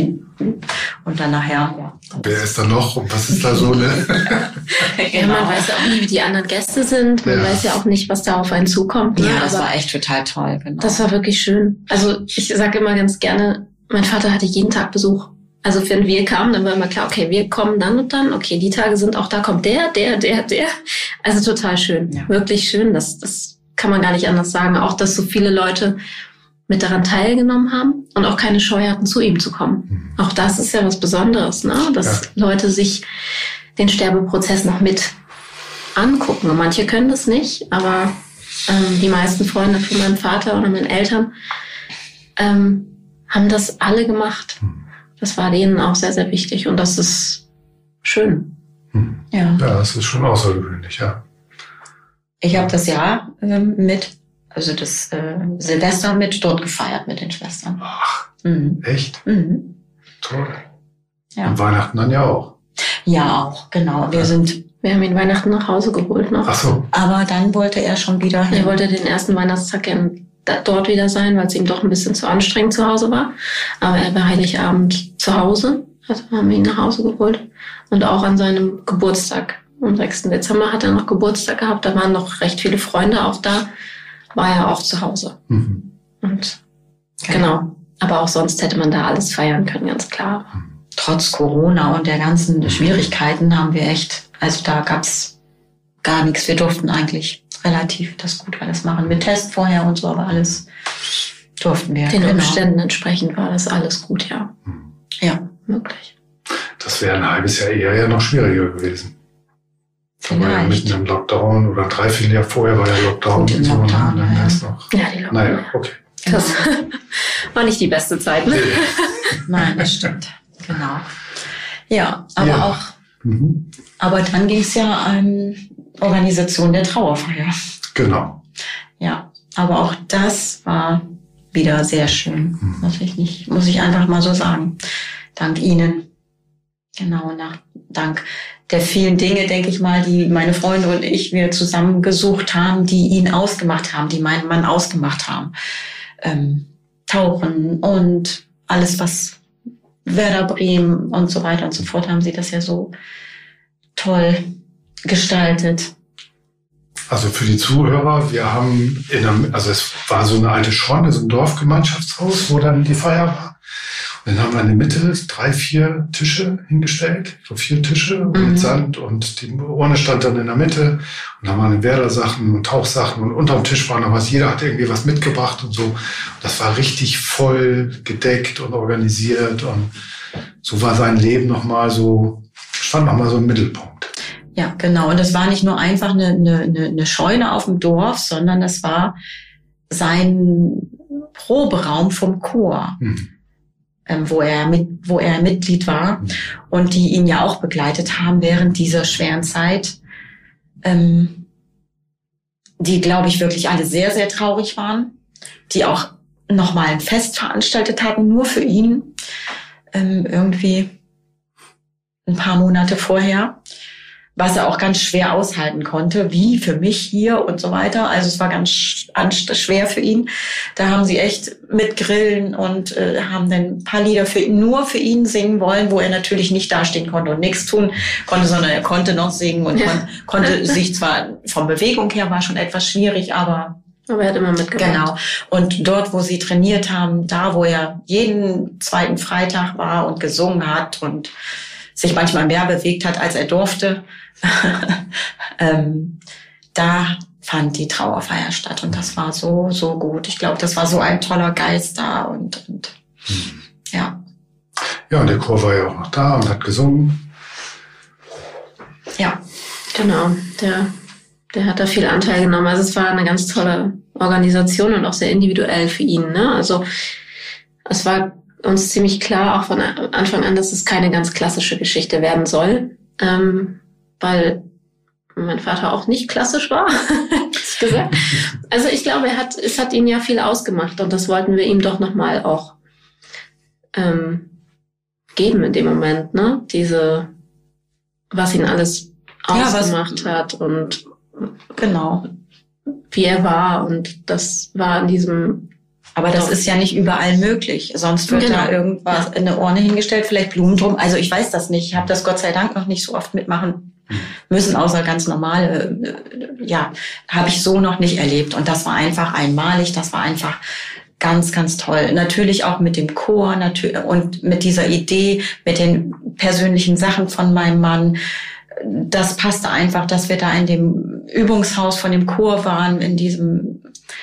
und dann nachher, Wer ist da noch und was ist da so, ne? Ja, man weiß ja auch nicht, wie die anderen Gäste sind. Man weiß ja auch nicht, was da auf einen zukommt. Ne? Ja, das war echt total toll. Genau. Das war wirklich schön. Also ich sage immer ganz gerne, mein Vater hatte jeden Tag Besuch. Also wenn wir kamen, dann war immer klar, okay, wir kommen dann und dann. Okay, die Tage sind auch da, kommt der. Also total schön. Ja. Wirklich schön. Das kann man gar nicht anders sagen. Auch, dass so viele Leute mit daran teilgenommen haben und auch keine Scheu hatten, zu ihm zu kommen. Auch das ist ja was Besonderes, ne? Dass Leute sich den Sterbeprozess noch mit angucken. Und manche können das nicht, aber die meisten Freunde von meinem Vater oder meinen Eltern haben das alle gemacht. Das war denen auch sehr, sehr wichtig und das ist schön. Ja, das ist schon außergewöhnlich, ja. Ich habe das Jahr das Silvester mit dort gefeiert mit den Schwestern. Ach, echt? Toll. Ja. Und Weihnachten dann ja auch. Ja, auch, genau. Wir haben ihn Weihnachten nach Hause geholt noch. Ach so. Aber dann wollte er schon wieder hin. Er wollte den ersten Weihnachtstag dort wieder sein, weil es ihm doch ein bisschen zu anstrengend zu Hause war. Aber er war Heiligabend zu Hause. Also haben wir ihn nach Hause geholt. Und auch an seinem Geburtstag, am 6. Dezember, hat er noch Geburtstag gehabt. Da waren noch recht viele Freunde auch da. War er auch zu Hause. Und genau. Aber auch sonst hätte man da alles feiern können, ganz klar. Trotz Corona und der ganzen Schwierigkeiten haben wir echt, also da gab's gar nichts. Wir durften eigentlich relativ das gut alles machen. Mit Test vorher und so, aber alles durften wir. Den Umständen entsprechend war das alles gut, ja. Ja. Möglich. Das wäre ein halbes Jahr eher ja noch schwieriger gewesen. Da war ja mitten im Lockdown oder 3-4 Jahre vorher war ja Lockdown. Gut, im Lockdown, dann erst noch. Ja, die Lockdown. Naja, okay. Das war nicht die beste Zeit, ne? Nein, das stimmt. Genau. Ja, aber auch, aber dann ging es ja an Organisation der Trauerfeier. Genau. Ja, aber auch das war wieder sehr schön, muss ich einfach mal so sagen. Dank Ihnen. Genau, dank der vielen Dinge, denke ich mal, die meine Freunde und wir zusammengesucht haben, die ihn ausgemacht haben, die meinen Mann ausgemacht haben. Tauchen und alles, was Werder Bremen und so weiter und so fort, haben sie das ja so toll gestaltet. Also für die Zuhörer, wir haben es war so eine alte Scheune, so ein Dorfgemeinschaftshaus, wo dann die Feier war. Und dann haben wir in der Mitte 3-4 Tische hingestellt, so 4 Tische mit Sand und die Urne stand dann in der Mitte und da waren Werder-Sachen und Tauchsachen und unterm Tisch war noch was, jeder hat irgendwie was mitgebracht und so. Und das war richtig voll gedeckt und organisiert und so war sein Leben stand nochmal so im Mittelpunkt. Ja, genau. Und es war nicht nur einfach eine Scheune auf dem Dorf, sondern es war sein Proberaum vom Chor. Wo er Mitglied war und die ihn ja auch begleitet haben während dieser schweren Zeit, die, glaube ich, wirklich alle sehr, sehr traurig waren, die auch nochmal ein Fest veranstaltet hatten, nur für ihn, irgendwie ein paar Monate vorher, was er auch ganz schwer aushalten konnte, wie für mich hier und so weiter. Also es war ganz schwer für ihn. Da haben sie echt mit Grillen und haben dann ein paar Lieder nur für ihn singen wollen, wo er natürlich nicht dastehen konnte und nichts tun konnte, sondern er konnte noch singen und konnte sich zwar von Bewegung her war schon etwas schwierig, aber er hat immer mitgemacht. Genau. Und dort, wo sie trainiert haben, da, wo er jeden zweiten Freitag war und gesungen hat und sich manchmal mehr bewegt hat, als er durfte, da fand die Trauerfeier statt und das war so, so gut. Ich glaube, das war so ein toller Geist da und ja. Ja, und der Chor war ja auch noch da und hat gesungen. Ja. Genau, der hat da viel Anteil genommen. Also es war eine ganz tolle Organisation und auch sehr individuell für ihn, ne? Also es war uns ziemlich klar, auch von Anfang an, dass es keine ganz klassische Geschichte werden soll, weil mein Vater auch nicht klassisch war, gesagt. Also ich glaube, es hat ihn ja viel ausgemacht und das wollten wir ihm doch nochmal auch geben in dem Moment, ne? Was ihn alles ausgemacht hat und genau, wie er war, und das war in diesem... Aber das ist ja nicht überall möglich. Sonst wird da irgendwas in eine Urne hingestellt, vielleicht Blumen drum. Also ich weiß das nicht. Ich habe das Gott sei Dank noch nicht so oft mitmachen müssen, außer ganz normale. Habe ich so noch nicht erlebt. Und das war einfach einmalig. Das war einfach ganz, ganz toll. Natürlich auch mit dem Chor und mit dieser Idee, mit den persönlichen Sachen von meinem Mann. Das passte einfach, dass wir da in dem Übungshaus von dem Chor waren, in diesem...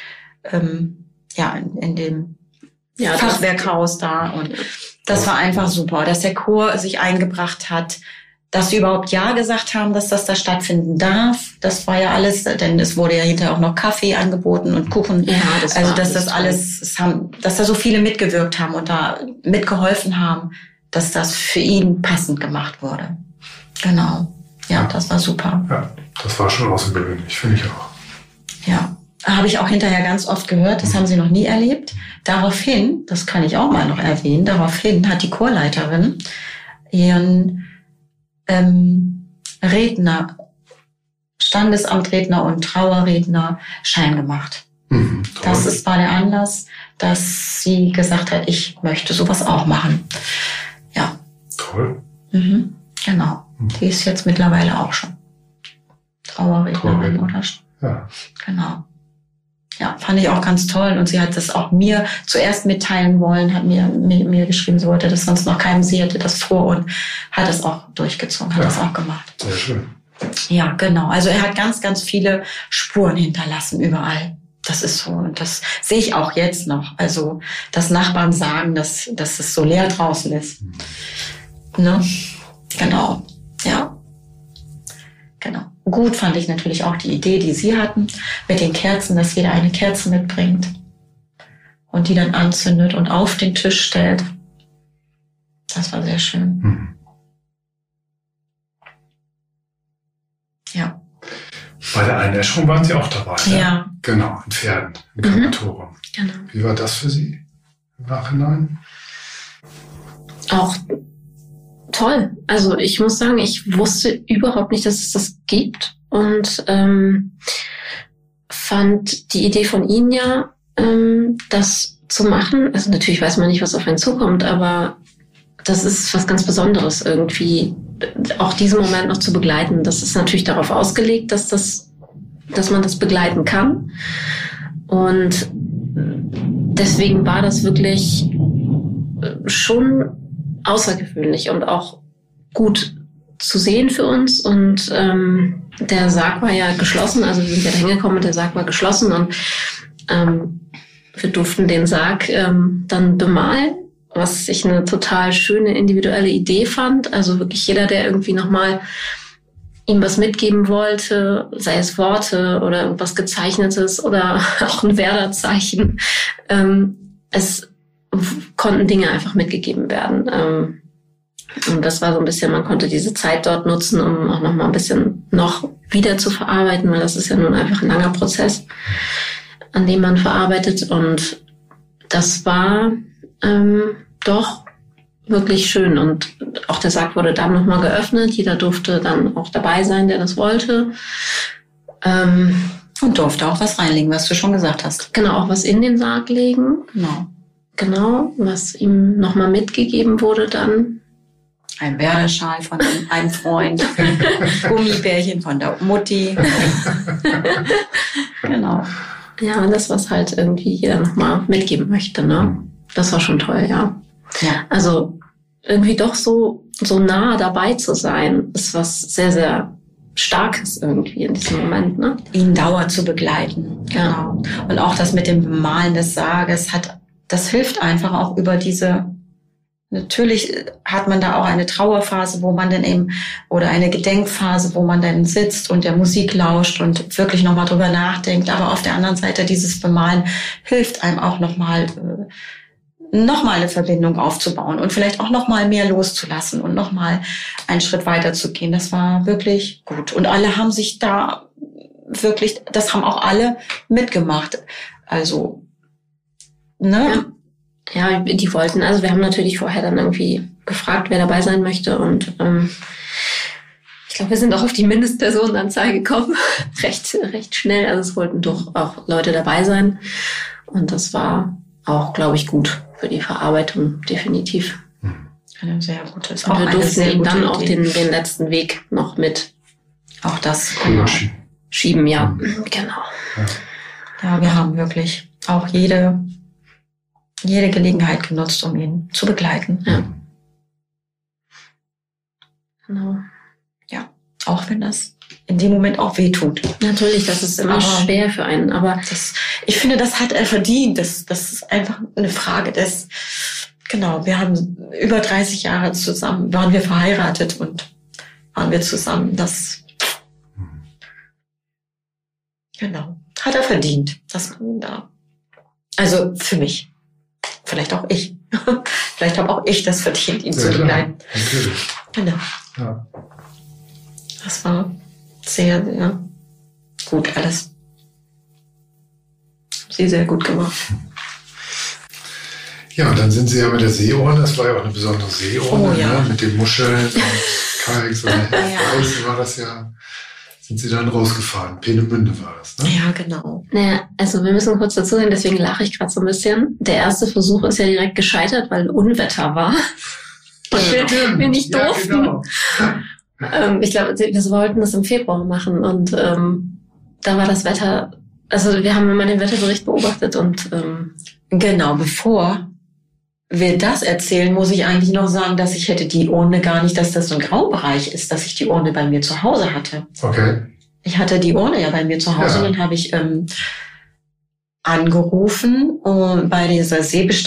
in dem Fachwerkhaus da. Und das war einfach super, dass der Chor sich eingebracht hat, dass sie überhaupt Ja gesagt haben, dass das da stattfinden darf. Das war ja alles, denn es wurde ja hinterher auch noch Kaffee angeboten und Kuchen. Ja, dass da so viele mitgewirkt haben und da mitgeholfen haben, dass das für ihn passend gemacht wurde. Genau. Ja, das war super. Ja, das war schon außergewöhnlich, finde ich auch. Ja. Habe ich auch hinterher ganz oft gehört, das haben sie noch nie erlebt. Daraufhin, das kann ich auch mal noch erwähnen, daraufhin hat die Chorleiterin ihren Standesamtredner und Trauerredner Schein gemacht. Das war der Anlass, dass sie gesagt hat, ich möchte sowas auch machen. Ja. Toll. Genau. Die ist jetzt mittlerweile auch schon Trauerrednerin oder? Ja. Genau. Ja, fand ich auch ganz toll. Und sie hat das auch mir zuerst mitteilen wollen, hat mir geschrieben, sie wollte das sonst noch keinem, sie hatte das vor und hat es auch durchgezogen, hat das auch gemacht. Sehr schön. Ja, genau. Also er hat ganz, ganz viele Spuren hinterlassen überall. Das ist so. Und das sehe ich auch jetzt noch. Also, dass Nachbarn sagen, dass es so leer draußen ist. Ne? Genau. Ja. Genau. Gut fand ich natürlich auch die Idee, die Sie hatten, mit den Kerzen, dass jeder eine Kerze mitbringt und die dann anzündet und auf den Tisch stellt. Das war sehr schön. Ja. Bei der Einäscherung waren Sie auch dabei, ne? Ja. Genau, in Pferden, im Krematorium. Genau. Wie war das für Sie im Nachhinein? Auch toll. Also ich muss sagen, ich wusste überhaupt nicht, dass es das gibt und fand die Idee von Ihnen ja, das zu machen. Also natürlich weiß man nicht, was auf einen zukommt, aber das ist was ganz Besonderes irgendwie, auch diesen Moment noch zu begleiten. Das ist natürlich darauf ausgelegt, dass man das begleiten kann. Und deswegen war das wirklich schon außergewöhnlich und auch gut zu sehen für uns. Und der Sarg war ja geschlossen, also wir sind ja hingekommen und der Sarg war geschlossen und wir durften den Sarg dann bemalen, was ich eine total schöne individuelle Idee fand. Also wirklich jeder, der irgendwie nochmal ihm was mitgeben wollte, sei es Worte oder irgendwas Gezeichnetes oder auch ein Werderzeichen, es konnten Dinge einfach mitgegeben werden. Und das war so ein bisschen, man konnte diese Zeit dort nutzen, um auch nochmal ein bisschen noch wieder zu verarbeiten, weil das ist ja nun einfach ein langer Prozess, an dem man verarbeitet. Und das war doch wirklich schön. Und auch der Sarg wurde dann nochmal geöffnet. Jeder durfte dann auch dabei sein, der das wollte. Und durfte auch was reinlegen, was du schon gesagt hast. Genau, auch was in den Sarg legen. Genau, was ihm nochmal mitgegeben wurde dann. Ein Werdeschal von einem Freund, Gummibärchen von der Mutti. Genau. Ja, und das, was halt irgendwie jeder nochmal mitgeben möchte, ne? Das war schon toll, ja. Also irgendwie doch so nah dabei zu sein, ist was sehr, sehr Starkes irgendwie in diesem Moment, ne? Ihn dauernd zu begleiten. Genau. Und auch das mit dem Bemalen des Sarges das hilft einfach auch über diese. Natürlich hat man da auch eine Trauerphase, wo man dann eben, oder eine Gedenkphase, wo man dann sitzt und der Musik lauscht und wirklich nochmal drüber nachdenkt. Aber auf der anderen Seite, dieses Bemalen hilft einem auch nochmal nochmal eine Verbindung aufzubauen und vielleicht auch nochmal mehr loszulassen und nochmal einen Schritt weiter zu gehen. Das war wirklich gut. Und alle haben sich da wirklich, das haben auch alle mitgemacht. Also, ne? Ja, die wollten, also wir haben natürlich vorher dann irgendwie gefragt, wer dabei sein möchte und ich glaube, wir sind auch auf die Mindestpersonenanzahl gekommen, recht schnell. Also es wollten doch auch Leute dabei sein und das war auch, glaube ich, gut für die Verarbeitung, definitiv. Eine sehr gute. Ist und auch wir durften sehr ihm gute dann Idee. auch den letzten Weg noch mit auch das schieben, ja, genau. Ja, wir haben wirklich auch jede Gelegenheit genutzt, um ihn zu begleiten. Ja. Genau. Ja, auch wenn das in dem Moment auch wehtut. Natürlich, das ist immer Aber schwer für einen, aber ich finde, das hat er verdient. Das ist einfach eine Frage des, genau, wir haben über 30 Jahre zusammen, waren wir verheiratet und waren wir zusammen. Das, genau, hat er verdient, dass man ihn da, also für mich, vielleicht auch ich, vielleicht habe auch ich das verdient, ihn zu begleiten. Natürlich. Genau. Ja. Das war sehr, sehr gut alles. Sie sehr gut gemacht. Ja, und dann sind Sie ja mit der Seeohren, das war ja auch eine besondere Seeohren, Oh, ja. ne? Mit den Muscheln und Kajaks oder Außen war das ja, sind Sie dann rausgefahren. Peenemünde war das, ne? Ja, genau. naja, also wir müssen kurz dazu sehen, deswegen lache ich gerade so ein bisschen. Der erste Versuch ist ja direkt gescheitert, weil Unwetter war. Und wir nicht durften. Ja, genau. Ich glaube, wir wollten das im Februar machen und da war das Wetter, also wir haben immer den Wetterbericht beobachtet und Genau, bevor wir das erzählen, muss ich eigentlich noch sagen, dass ich hätte die Urne gar nicht, dass das so ein Graubereich ist, dass ich die Urne bei mir zu Hause hatte. Okay. Ich hatte die Urne ja bei mir zu Hause und dann habe ich angerufen bei dieser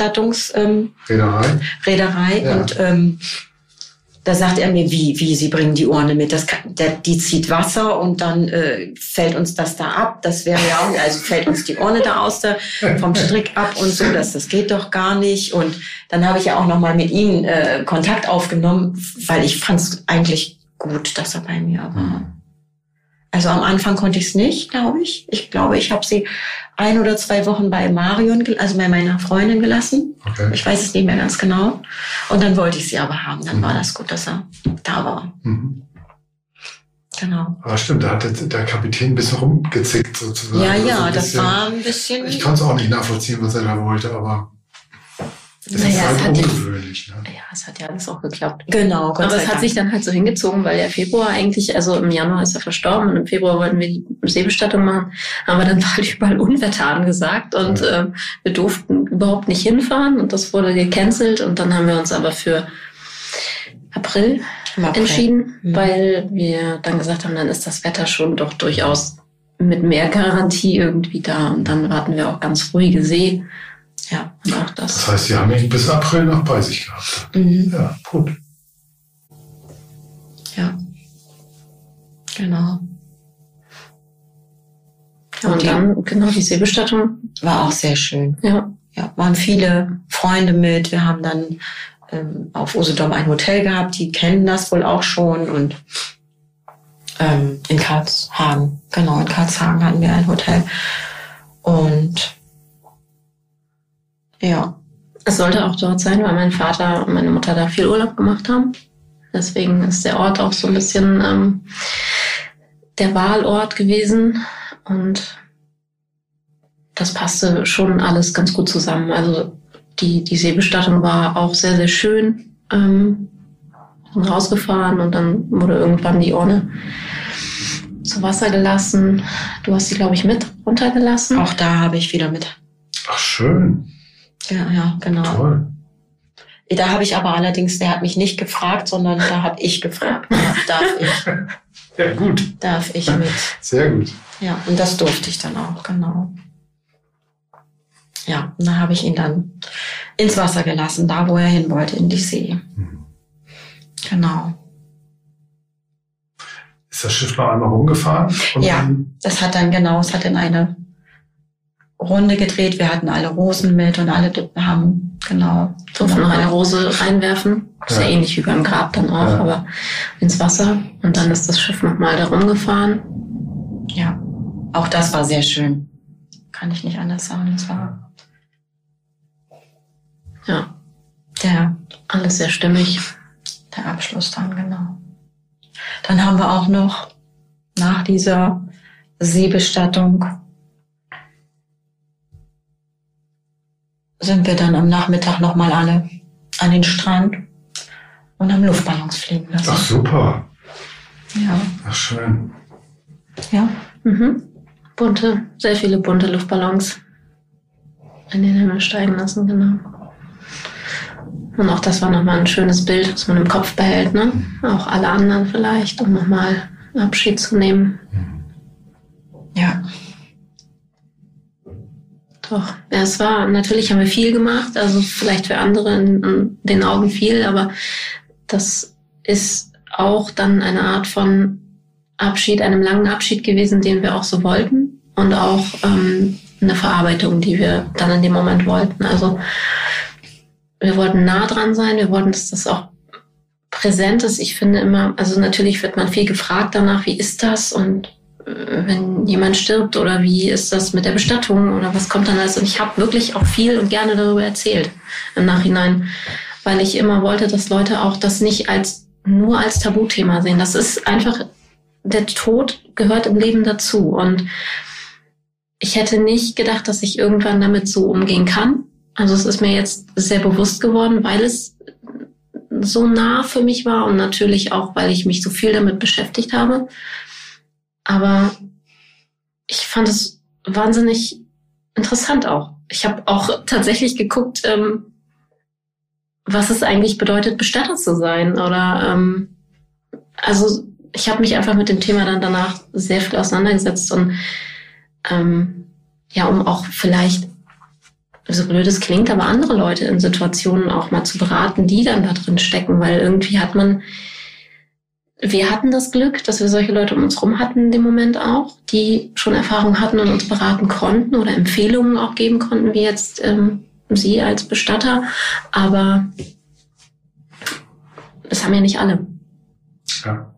Reederei Ja. und da sagt er mir, wie, Sie bringen die Urne mit. Die zieht Wasser und dann fällt uns das da ab. Das wäre ja auch, also fällt uns die Urne da vom Strick ab und so. Das geht doch gar nicht. Und dann habe ich ja auch nochmal mit ihm Kontakt aufgenommen, weil ich fand es eigentlich gut, dass er bei mir war. Also am Anfang konnte ich es nicht, glaube ich. Ich glaube, ich habe sie 1 oder 2 Wochen bei Marion, also bei meiner Freundin gelassen. Okay. Ich weiß es nicht mehr ganz genau. Und dann wollte ich sie aber haben. Dann war das gut, dass er da war. Mhm. Genau. Aber stimmt, da hat der Kapitän ein bisschen rumgezickt sozusagen. Ja, Also ein das bisschen, war ein bisschen... Ich konnte es auch nicht nachvollziehen, was er da wollte, aber das ist halt ungewöhnlich. Ne? ja, es hat ja alles auch geklappt. Genau, Gott Aber sei es hat Dank. sich dann halt so hingezogen, weil der Februar eigentlich, also im Januar ist er verstorben und im Februar wollten wir die Seebestattung machen, aber dann war halt überall Unwetter angesagt und wir durften überhaupt nicht hinfahren und das wurde gecancelt und dann haben wir uns aber für April entschieden, weil wir dann gesagt haben, dann ist das Wetter schon doch durchaus mit mehr Garantie irgendwie da und dann warten wir auch ganz ruhige See. Ja, und auch das. Das heißt, Sie haben ihn bis April noch bei sich gehabt. Mhm. Ja, gut. Ja, genau. Und dann, genau, die Seebestattung. War auch sehr schön. Ja. Ja, waren viele Freunde mit. Wir haben dann auf Usedom ein Hotel gehabt. Die kennen das wohl auch schon. Und in Karlshagen, genau, in Karlshagen hatten wir ein Hotel. Und ja. Es sollte auch dort sein, weil mein Vater und meine Mutter da viel Urlaub gemacht haben. Deswegen ist der Ort auch so ein bisschen der Wahlort gewesen. Und das passte schon alles ganz gut zusammen. Also die Seebestattung war auch sehr, sehr schön. Sind rausgefahren und dann wurde irgendwann die Urne zu Wasser gelassen. Du hast sie, glaube ich, mit runtergelassen. Auch da habe ich wieder mit. Ach, schön. Ja, genau. Toll. Da habe ich aber allerdings, der hat mich nicht gefragt, sondern da habe ich gefragt. Ja, gut. Darf ich mit? Sehr gut. Ja, und das durfte ich dann auch, genau. Ja, und da habe ich ihn dann ins Wasser gelassen, da wo er hin wollte, in die See. Genau. Ist das Schiff noch einmal rumgefahren? Und Ja, dann, es hat dann eine Runde gedreht. Wir hatten alle Rosen mit und alle haben, genau. Durften noch eine Rose reinwerfen. Ist ja ähnlich wie beim Grab dann auch, aber ins Wasser. Und dann ist das Schiff nochmal da rumgefahren. Ja, auch das war sehr schön. Kann ich nicht anders sagen. Das war alles sehr stimmig. Der Abschluss dann, genau. Dann haben wir auch noch nach dieser Seebestattung sind wir dann am Nachmittag nochmal alle an den Strand und haben Luftballons fliegen lassen. Ach, super. Ja. Ach, schön. Ja. Sehr viele bunte Luftballons in den Himmel steigen lassen, genau. Und auch das war nochmal ein schönes Bild, was man im Kopf behält, ne? Auch alle anderen vielleicht, um nochmal Abschied zu nehmen. Ja. Doch. Ja, natürlich haben wir viel gemacht, also vielleicht für andere in den Augen viel, aber das ist auch dann eine Art von Abschied, einem langen Abschied gewesen, den wir auch so wollten und auch eine Verarbeitung, die wir dann in dem Moment wollten. Also wir wollten nah dran sein, wir wollten, dass das auch präsent ist. Ich finde immer, also natürlich wird man viel gefragt danach, wie ist das und wenn jemand stirbt oder wie ist das mit der Bestattung oder was kommt dann alles. Und ich habe wirklich auch viel und gerne darüber erzählt im Nachhinein, weil ich immer wollte, dass Leute auch das nicht nur als Tabuthema sehen. Das ist einfach, der Tod gehört im Leben dazu. Und ich hätte nicht gedacht, dass ich irgendwann damit so umgehen kann. Also es ist mir jetzt sehr bewusst geworden, weil es so nah für mich war und natürlich auch, weil ich mich so viel damit beschäftigt habe. Aber ich fand es wahnsinnig interessant auch. Ich habe auch tatsächlich geguckt, was es eigentlich bedeutet, Bestatter zu sein. Oder also ich habe mich einfach mit dem Thema dann danach sehr viel auseinandergesetzt und um auch vielleicht, so blöd es klingt, aber andere Leute in Situationen auch mal zu beraten, die dann da drin stecken, weil irgendwie wir hatten das Glück, dass wir solche Leute um uns rum hatten in dem Moment auch, die schon Erfahrung hatten und uns beraten konnten oder Empfehlungen auch geben konnten, wie jetzt Sie als Bestatter. Aber das haben ja nicht alle. Ja.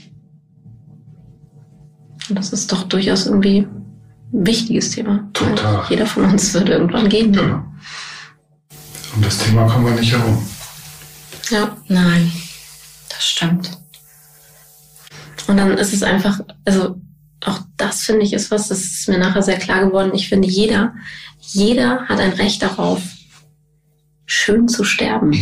Und das ist doch durchaus irgendwie ein wichtiges Thema. Total. Jeder von uns wird irgendwann gehen. Genau. Um das Thema kommen wir nicht herum. Ja. Nein, das stimmt. Und dann ist es einfach, also auch das finde ich ist was, das ist mir nachher sehr klar geworden. Ich finde, jeder hat ein Recht darauf, schön zu sterben.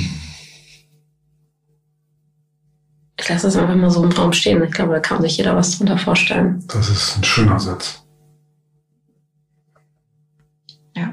Ich lasse das einfach mal so im Raum stehen. Ich glaube, da kann sich jeder was drunter vorstellen. Das ist ein schöner Satz. Ja.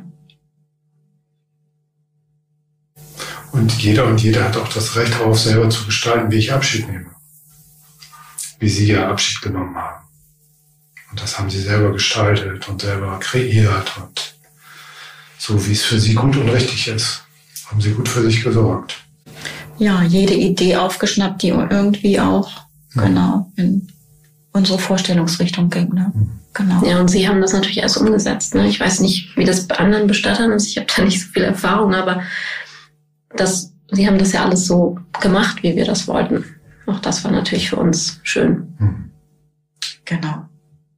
Und jeder hat auch das Recht darauf, selber zu gestalten, wie ich Abschied nehme. Wie Sie ja Abschied genommen haben. Und das haben Sie selber gestaltet und selber kreiert und so, wie es für Sie gut und richtig ist. Haben Sie gut für sich gesorgt. Ja, jede Idee aufgeschnappt, die irgendwie auch genau in unsere Vorstellungsrichtung ging. Ne? Genau. Ja, und Sie haben das natürlich erst umgesetzt. Ne? Ich weiß nicht, wie das bei anderen Bestattern ist. Ich habe da nicht so viel Erfahrung, aber Sie haben das ja alles so gemacht, wie wir das wollten. Auch das war natürlich für uns schön. Genau.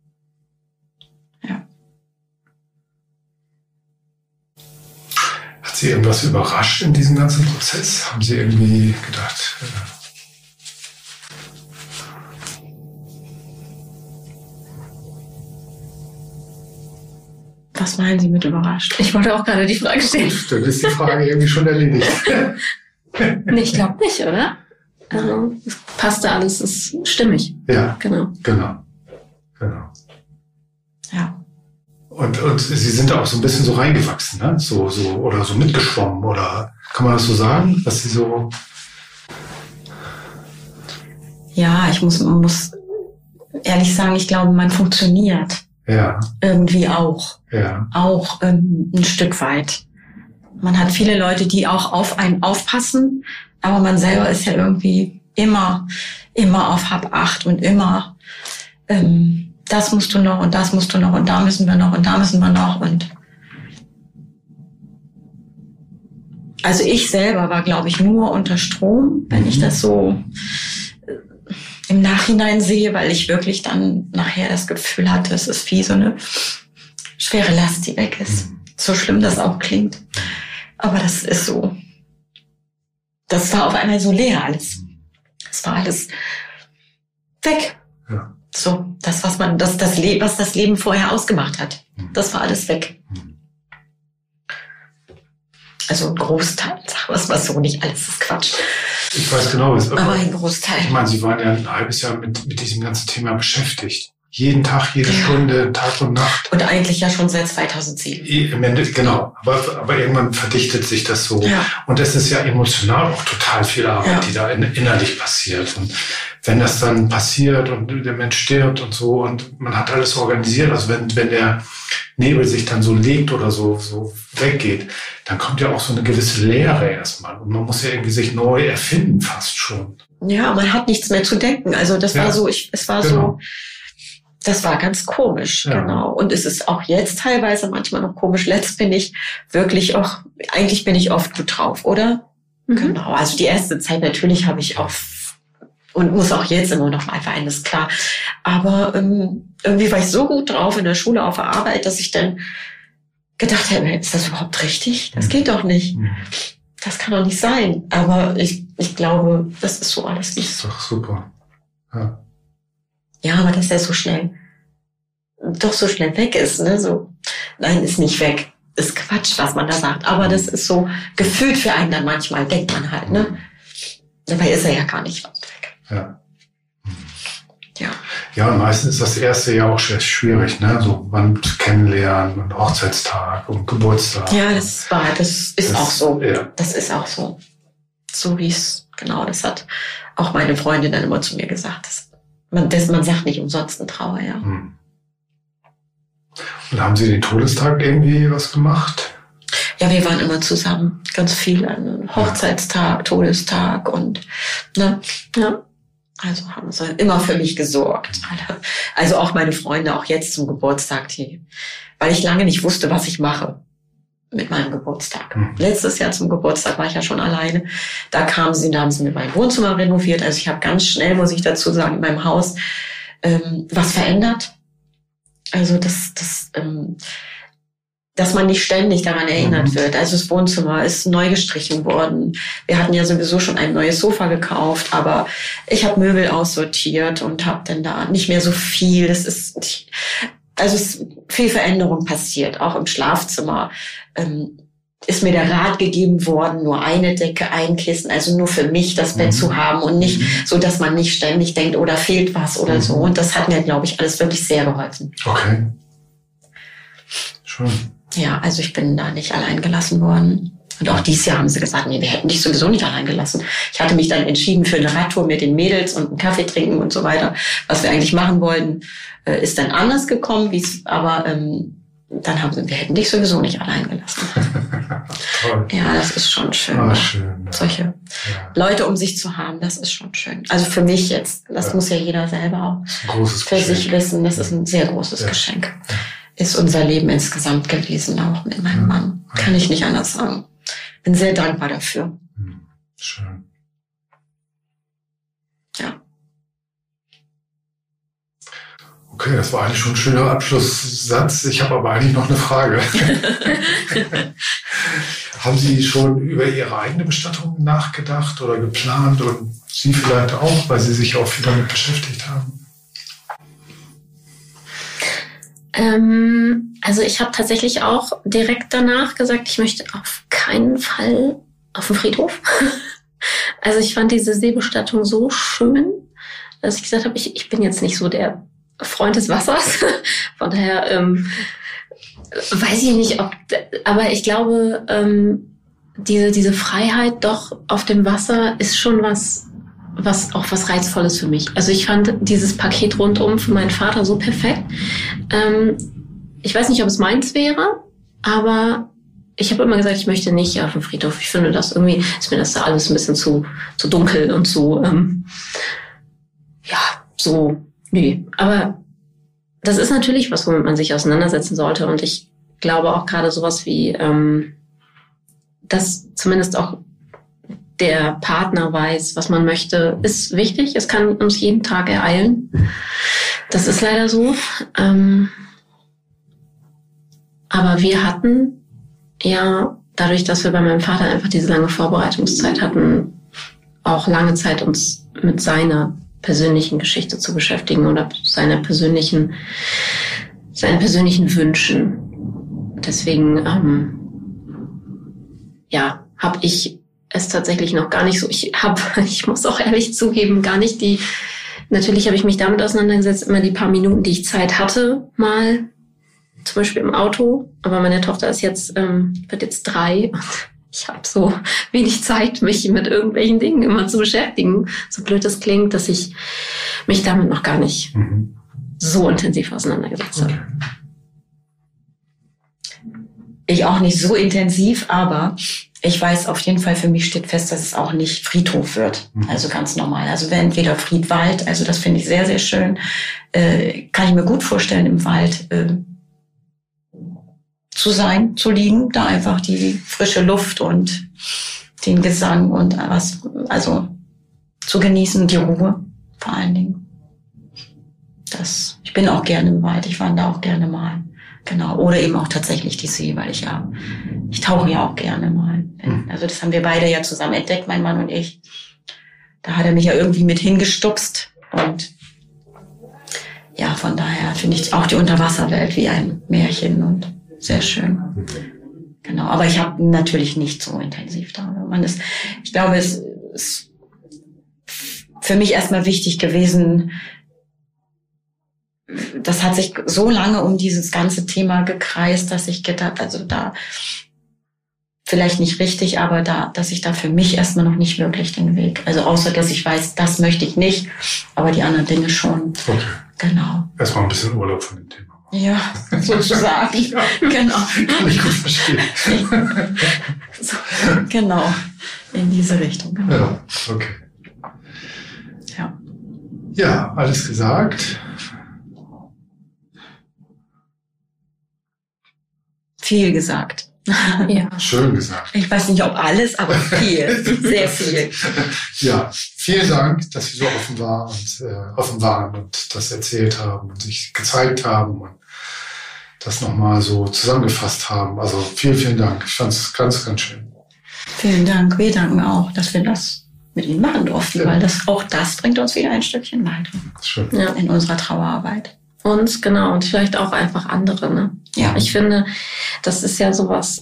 Ja. Hat Sie irgendwas überrascht in diesem ganzen Prozess? Haben Sie irgendwie gedacht, Was meinen Sie mit überrascht? Ich wollte auch gerade die Frage stellen. dann ist die Frage irgendwie schon erledigt. Nee, ich glaube nicht, oder? Also, es passte alles, ist stimmig. Ja, Genau. Ja. Und Sie sind da auch so ein bisschen so reingewachsen, ne? So, oder so mitgeschwommen, oder kann man das so sagen, dass Sie so... Ja, ich muss ehrlich sagen, ich glaube, man funktioniert. Ja. Irgendwie auch. Ja. Auch ein Stück weit. Man hat viele Leute, die auch auf einen aufpassen, aber man selber ist ja irgendwie immer auf Hab 8 und immer, das musst du noch und das musst du noch und da müssen wir noch und da müssen wir noch und Also ich selber war, glaube ich, nur unter Strom, wenn ich das so im Nachhinein sehe, weil ich wirklich dann nachher das Gefühl hatte, es ist wie so eine schwere Last, die weg ist. So schlimm das auch klingt. Aber das ist so. Das war auf einmal so leer alles. Es war alles weg. Ja. So, das, was das Leben vorher ausgemacht hat. Das war alles weg. Also ein Großteil, sagen wir es mal so, nicht alles ist Quatsch. Ich weiß genau, aber ein Großteil. Ich meine, Sie waren ja ein halbes Jahr mit diesem ganzen Thema beschäftigt. Jeden Tag, jede Stunde, Tag und Nacht. Und eigentlich ja schon seit 2007. Im Ende, genau. Aber irgendwann verdichtet sich das so. Ja. Und es ist ja emotional auch total viel Arbeit, die da innerlich passiert. Und wenn das dann passiert und der Mensch stirbt und so und man hat alles organisiert, also wenn der Nebel sich dann so legt oder so weggeht, dann kommt ja auch so eine gewisse Leere erstmal. Und man muss ja irgendwie sich neu erfinden fast schon. Ja, man hat nichts mehr zu denken. Also das war so, das war ganz komisch, genau. Und es ist auch jetzt teilweise manchmal noch komisch. Letzt bin ich wirklich auch, eigentlich bin ich oft gut drauf, oder? Mhm. Genau, also die erste Zeit natürlich habe ich auch und muss auch jetzt immer noch mal weinen, ist klar. Aber irgendwie war ich so gut drauf in der Schule, auf der Arbeit, dass ich dann gedacht habe, ist das überhaupt richtig? Das geht doch nicht. Das kann doch nicht sein. Aber ich glaube, das ist so alles nicht. Das ist doch super. Ja. Ja, aber dass er so schnell weg ist, ne? So, nein, ist nicht weg. Ist Quatsch, was man da sagt. Aber das ist so gefühlt für einen dann manchmal, denkt man halt, ne? Dabei ist er ja gar nicht weit weg. Ja. Ja. Ja, und meistens ist das erste Jahr auch schwierig, ne? So, man kennenlernen und Hochzeitstag und Geburtstag. Ja, das ist auch so. Ja. Das ist auch so. So wie es, genau, das hat auch meine Freundin dann immer zu mir gesagt. Man sagt nicht umsonst eine Trauer, ja. Und haben Sie den Todestag irgendwie was gemacht? Ja, wir waren immer zusammen, ganz viel an Hochzeitstag, Todestag und, ne, ja. Also haben sie immer für mich gesorgt. Also auch meine Freunde, auch jetzt zum Geburtstag, weil ich lange nicht wusste, was ich mache mit meinem Geburtstag. Letztes Jahr zum Geburtstag war ich ja schon alleine. Da da haben sie mir mein Wohnzimmer renoviert. Also ich habe ganz schnell, muss ich dazu sagen, in meinem Haus was verändert. Also dass man nicht ständig daran erinnert wird. Also das Wohnzimmer ist neu gestrichen worden. Wir hatten ja sowieso schon ein neues Sofa gekauft, aber ich habe Möbel aussortiert und habe dann da nicht mehr so viel. Es ist viel Veränderung passiert. Auch im Schlafzimmer ist mir der Rat gegeben worden, nur eine Decke, ein Kissen, also nur für mich das Bett zu haben und nicht so, dass man nicht ständig denkt, oder fehlt was oder so. Und das hat mir, glaube ich, alles wirklich sehr geholfen. Okay. Schön. Ja, also ich bin da nicht allein gelassen worden. Und auch dieses Jahr haben sie gesagt, nee, wir hätten dich sowieso nicht allein gelassen. Ich hatte mich dann entschieden für eine Radtour mit den Mädels und einen Kaffee trinken und so weiter. Was wir eigentlich machen wollten, ist dann anders gekommen, aber dann haben sie, wir hätten dich sowieso nicht allein gelassen. Toll. Ja, das ist schon schön. Ah, schön. Ja. Solche Leute um sich zu haben, das ist schon schön. Also für mich jetzt, das muss ja jeder selber auch für sich wissen, das ist ein sehr großes Geschenk. Ja. Ist unser Leben insgesamt gewesen, auch mit meinem Mann. Kann ich nicht anders sagen. Bin sehr dankbar dafür. Schön. Ja. Okay, das war eigentlich schon ein schöner Abschlusssatz. Ich habe aber eigentlich noch eine Frage. Haben Sie schon über Ihre eigene Bestattung nachgedacht oder geplant und Sie vielleicht auch, weil Sie sich auch viel damit beschäftigt haben? Also ich habe tatsächlich auch direkt danach gesagt, ich möchte auf keinen Fall auf dem Friedhof. Also ich fand diese Seebestattung so schön, dass ich gesagt habe, ich bin jetzt nicht so der Freund des Wassers. Von daher weiß ich nicht, aber ich glaube, diese Freiheit doch auf dem Wasser ist schon was Reizvolles für mich. Also ich fand dieses Paket rundum für meinen Vater so perfekt. Ich weiß nicht, ob es meins wäre, aber ich habe immer gesagt, ich möchte nicht auf dem Friedhof. Ich finde das irgendwie, ist mir das da alles ein bisschen zu dunkel und so, nee. Aber das ist natürlich was, womit man sich auseinandersetzen sollte. Und ich glaube auch gerade sowas wie dass zumindest auch der Partner weiß, was man möchte, ist wichtig. Es kann uns jeden Tag ereilen. Das ist leider so. Aber wir hatten ja, dadurch, dass wir bei meinem Vater einfach diese lange Vorbereitungszeit hatten, auch lange Zeit uns mit seiner persönlichen Geschichte zu beschäftigen oder seinen persönlichen Wünschen. Deswegen, habe ich es tatsächlich noch gar nicht so. Ich muss auch ehrlich zugeben, gar nicht natürlich habe ich mich damit auseinandergesetzt, immer die paar Minuten, die ich Zeit hatte, mal zum Beispiel im Auto. Aber meine Tochter ist wird jetzt 3 und ich habe so wenig Zeit, mich mit irgendwelchen Dingen immer zu beschäftigen. So blöd das klingt, dass ich mich damit noch gar nicht so intensiv auseinandergesetzt habe. Ich auch nicht so intensiv, aber ich weiß auf jeden Fall, für mich steht fest, dass es auch nicht Friedhof wird. Also ganz normal. Also wäre entweder Friedwald, also das finde ich sehr, sehr schön. Kann ich mir gut vorstellen, im Wald zu liegen, da einfach die frische Luft und den Gesang und also zu genießen, die Ruhe vor allen Dingen. Ich bin auch gerne im Wald, ich wandere auch gerne mal. Genau, oder eben auch tatsächlich die See, weil ich tauche ja auch gerne mal. Also das haben wir beide ja zusammen entdeckt, mein Mann und ich. Da hat er mich ja irgendwie mit hingestupst und ja, von daher finde ich auch die Unterwasserwelt wie ein Märchen und sehr schön. Genau, aber ich habe natürlich nicht so intensiv da. Ich glaube, es ist für mich erstmal wichtig gewesen. Das hat sich so lange um dieses ganze Thema gekreist, dass ich gedacht, also da vielleicht nicht richtig, aber dass ich da für mich erstmal noch nicht wirklich den Weg. Also außer, dass ich weiß, das möchte ich nicht, aber die anderen Dinge schon. Okay. Genau. Erstmal ein bisschen Urlaub von dem Thema. Ja, sozusagen. Ja. Genau. Kann ich gut verstehen. So, genau. In diese Richtung. Genau. Ja, okay. Ja. Ja, alles gesagt. Viel gesagt. Ja. Schön gesagt. Ich weiß nicht, ob alles, aber viel. Sehr viel. Ja, vielen Dank, dass Sie so offen waren und das erzählt haben und sich gezeigt haben und das nochmal so zusammengefasst haben. Also vielen, vielen Dank. Ich fand es ganz, ganz schön. Vielen Dank. Wir danken auch, dass wir das mit Ihnen machen durften, weil das bringt uns wieder ein Stückchen weiter. Schön. Ja, in unserer Trauerarbeit. Uns, genau, und vielleicht auch einfach andere, ne? Ja. Ich finde, das ist ja sowas,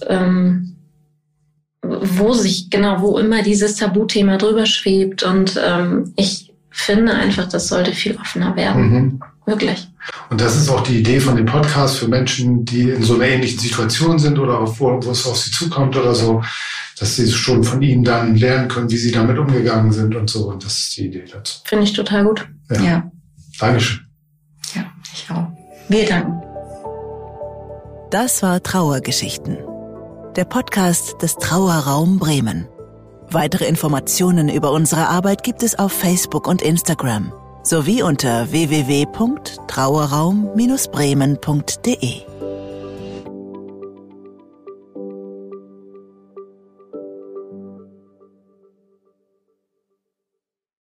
wo immer dieses Tabuthema drüber schwebt und ich finde einfach, das sollte viel offener werden. Wirklich. Und das ist auch die Idee von dem Podcast für Menschen, die in so einer ähnlichen Situation sind oder wo es auf sie zukommt oder so, dass sie schon von Ihnen dann lernen können, wie Sie damit umgegangen sind und so. Und das ist die Idee dazu. Finde ich total gut. Ja. Dankeschön. Ja, ich auch. Wir danken. Das war Trauergeschichten, der Podcast des Trauerraum Bremen. Weitere Informationen über unsere Arbeit gibt es auf Facebook und Instagram sowie unter www.trauerraum-bremen.de.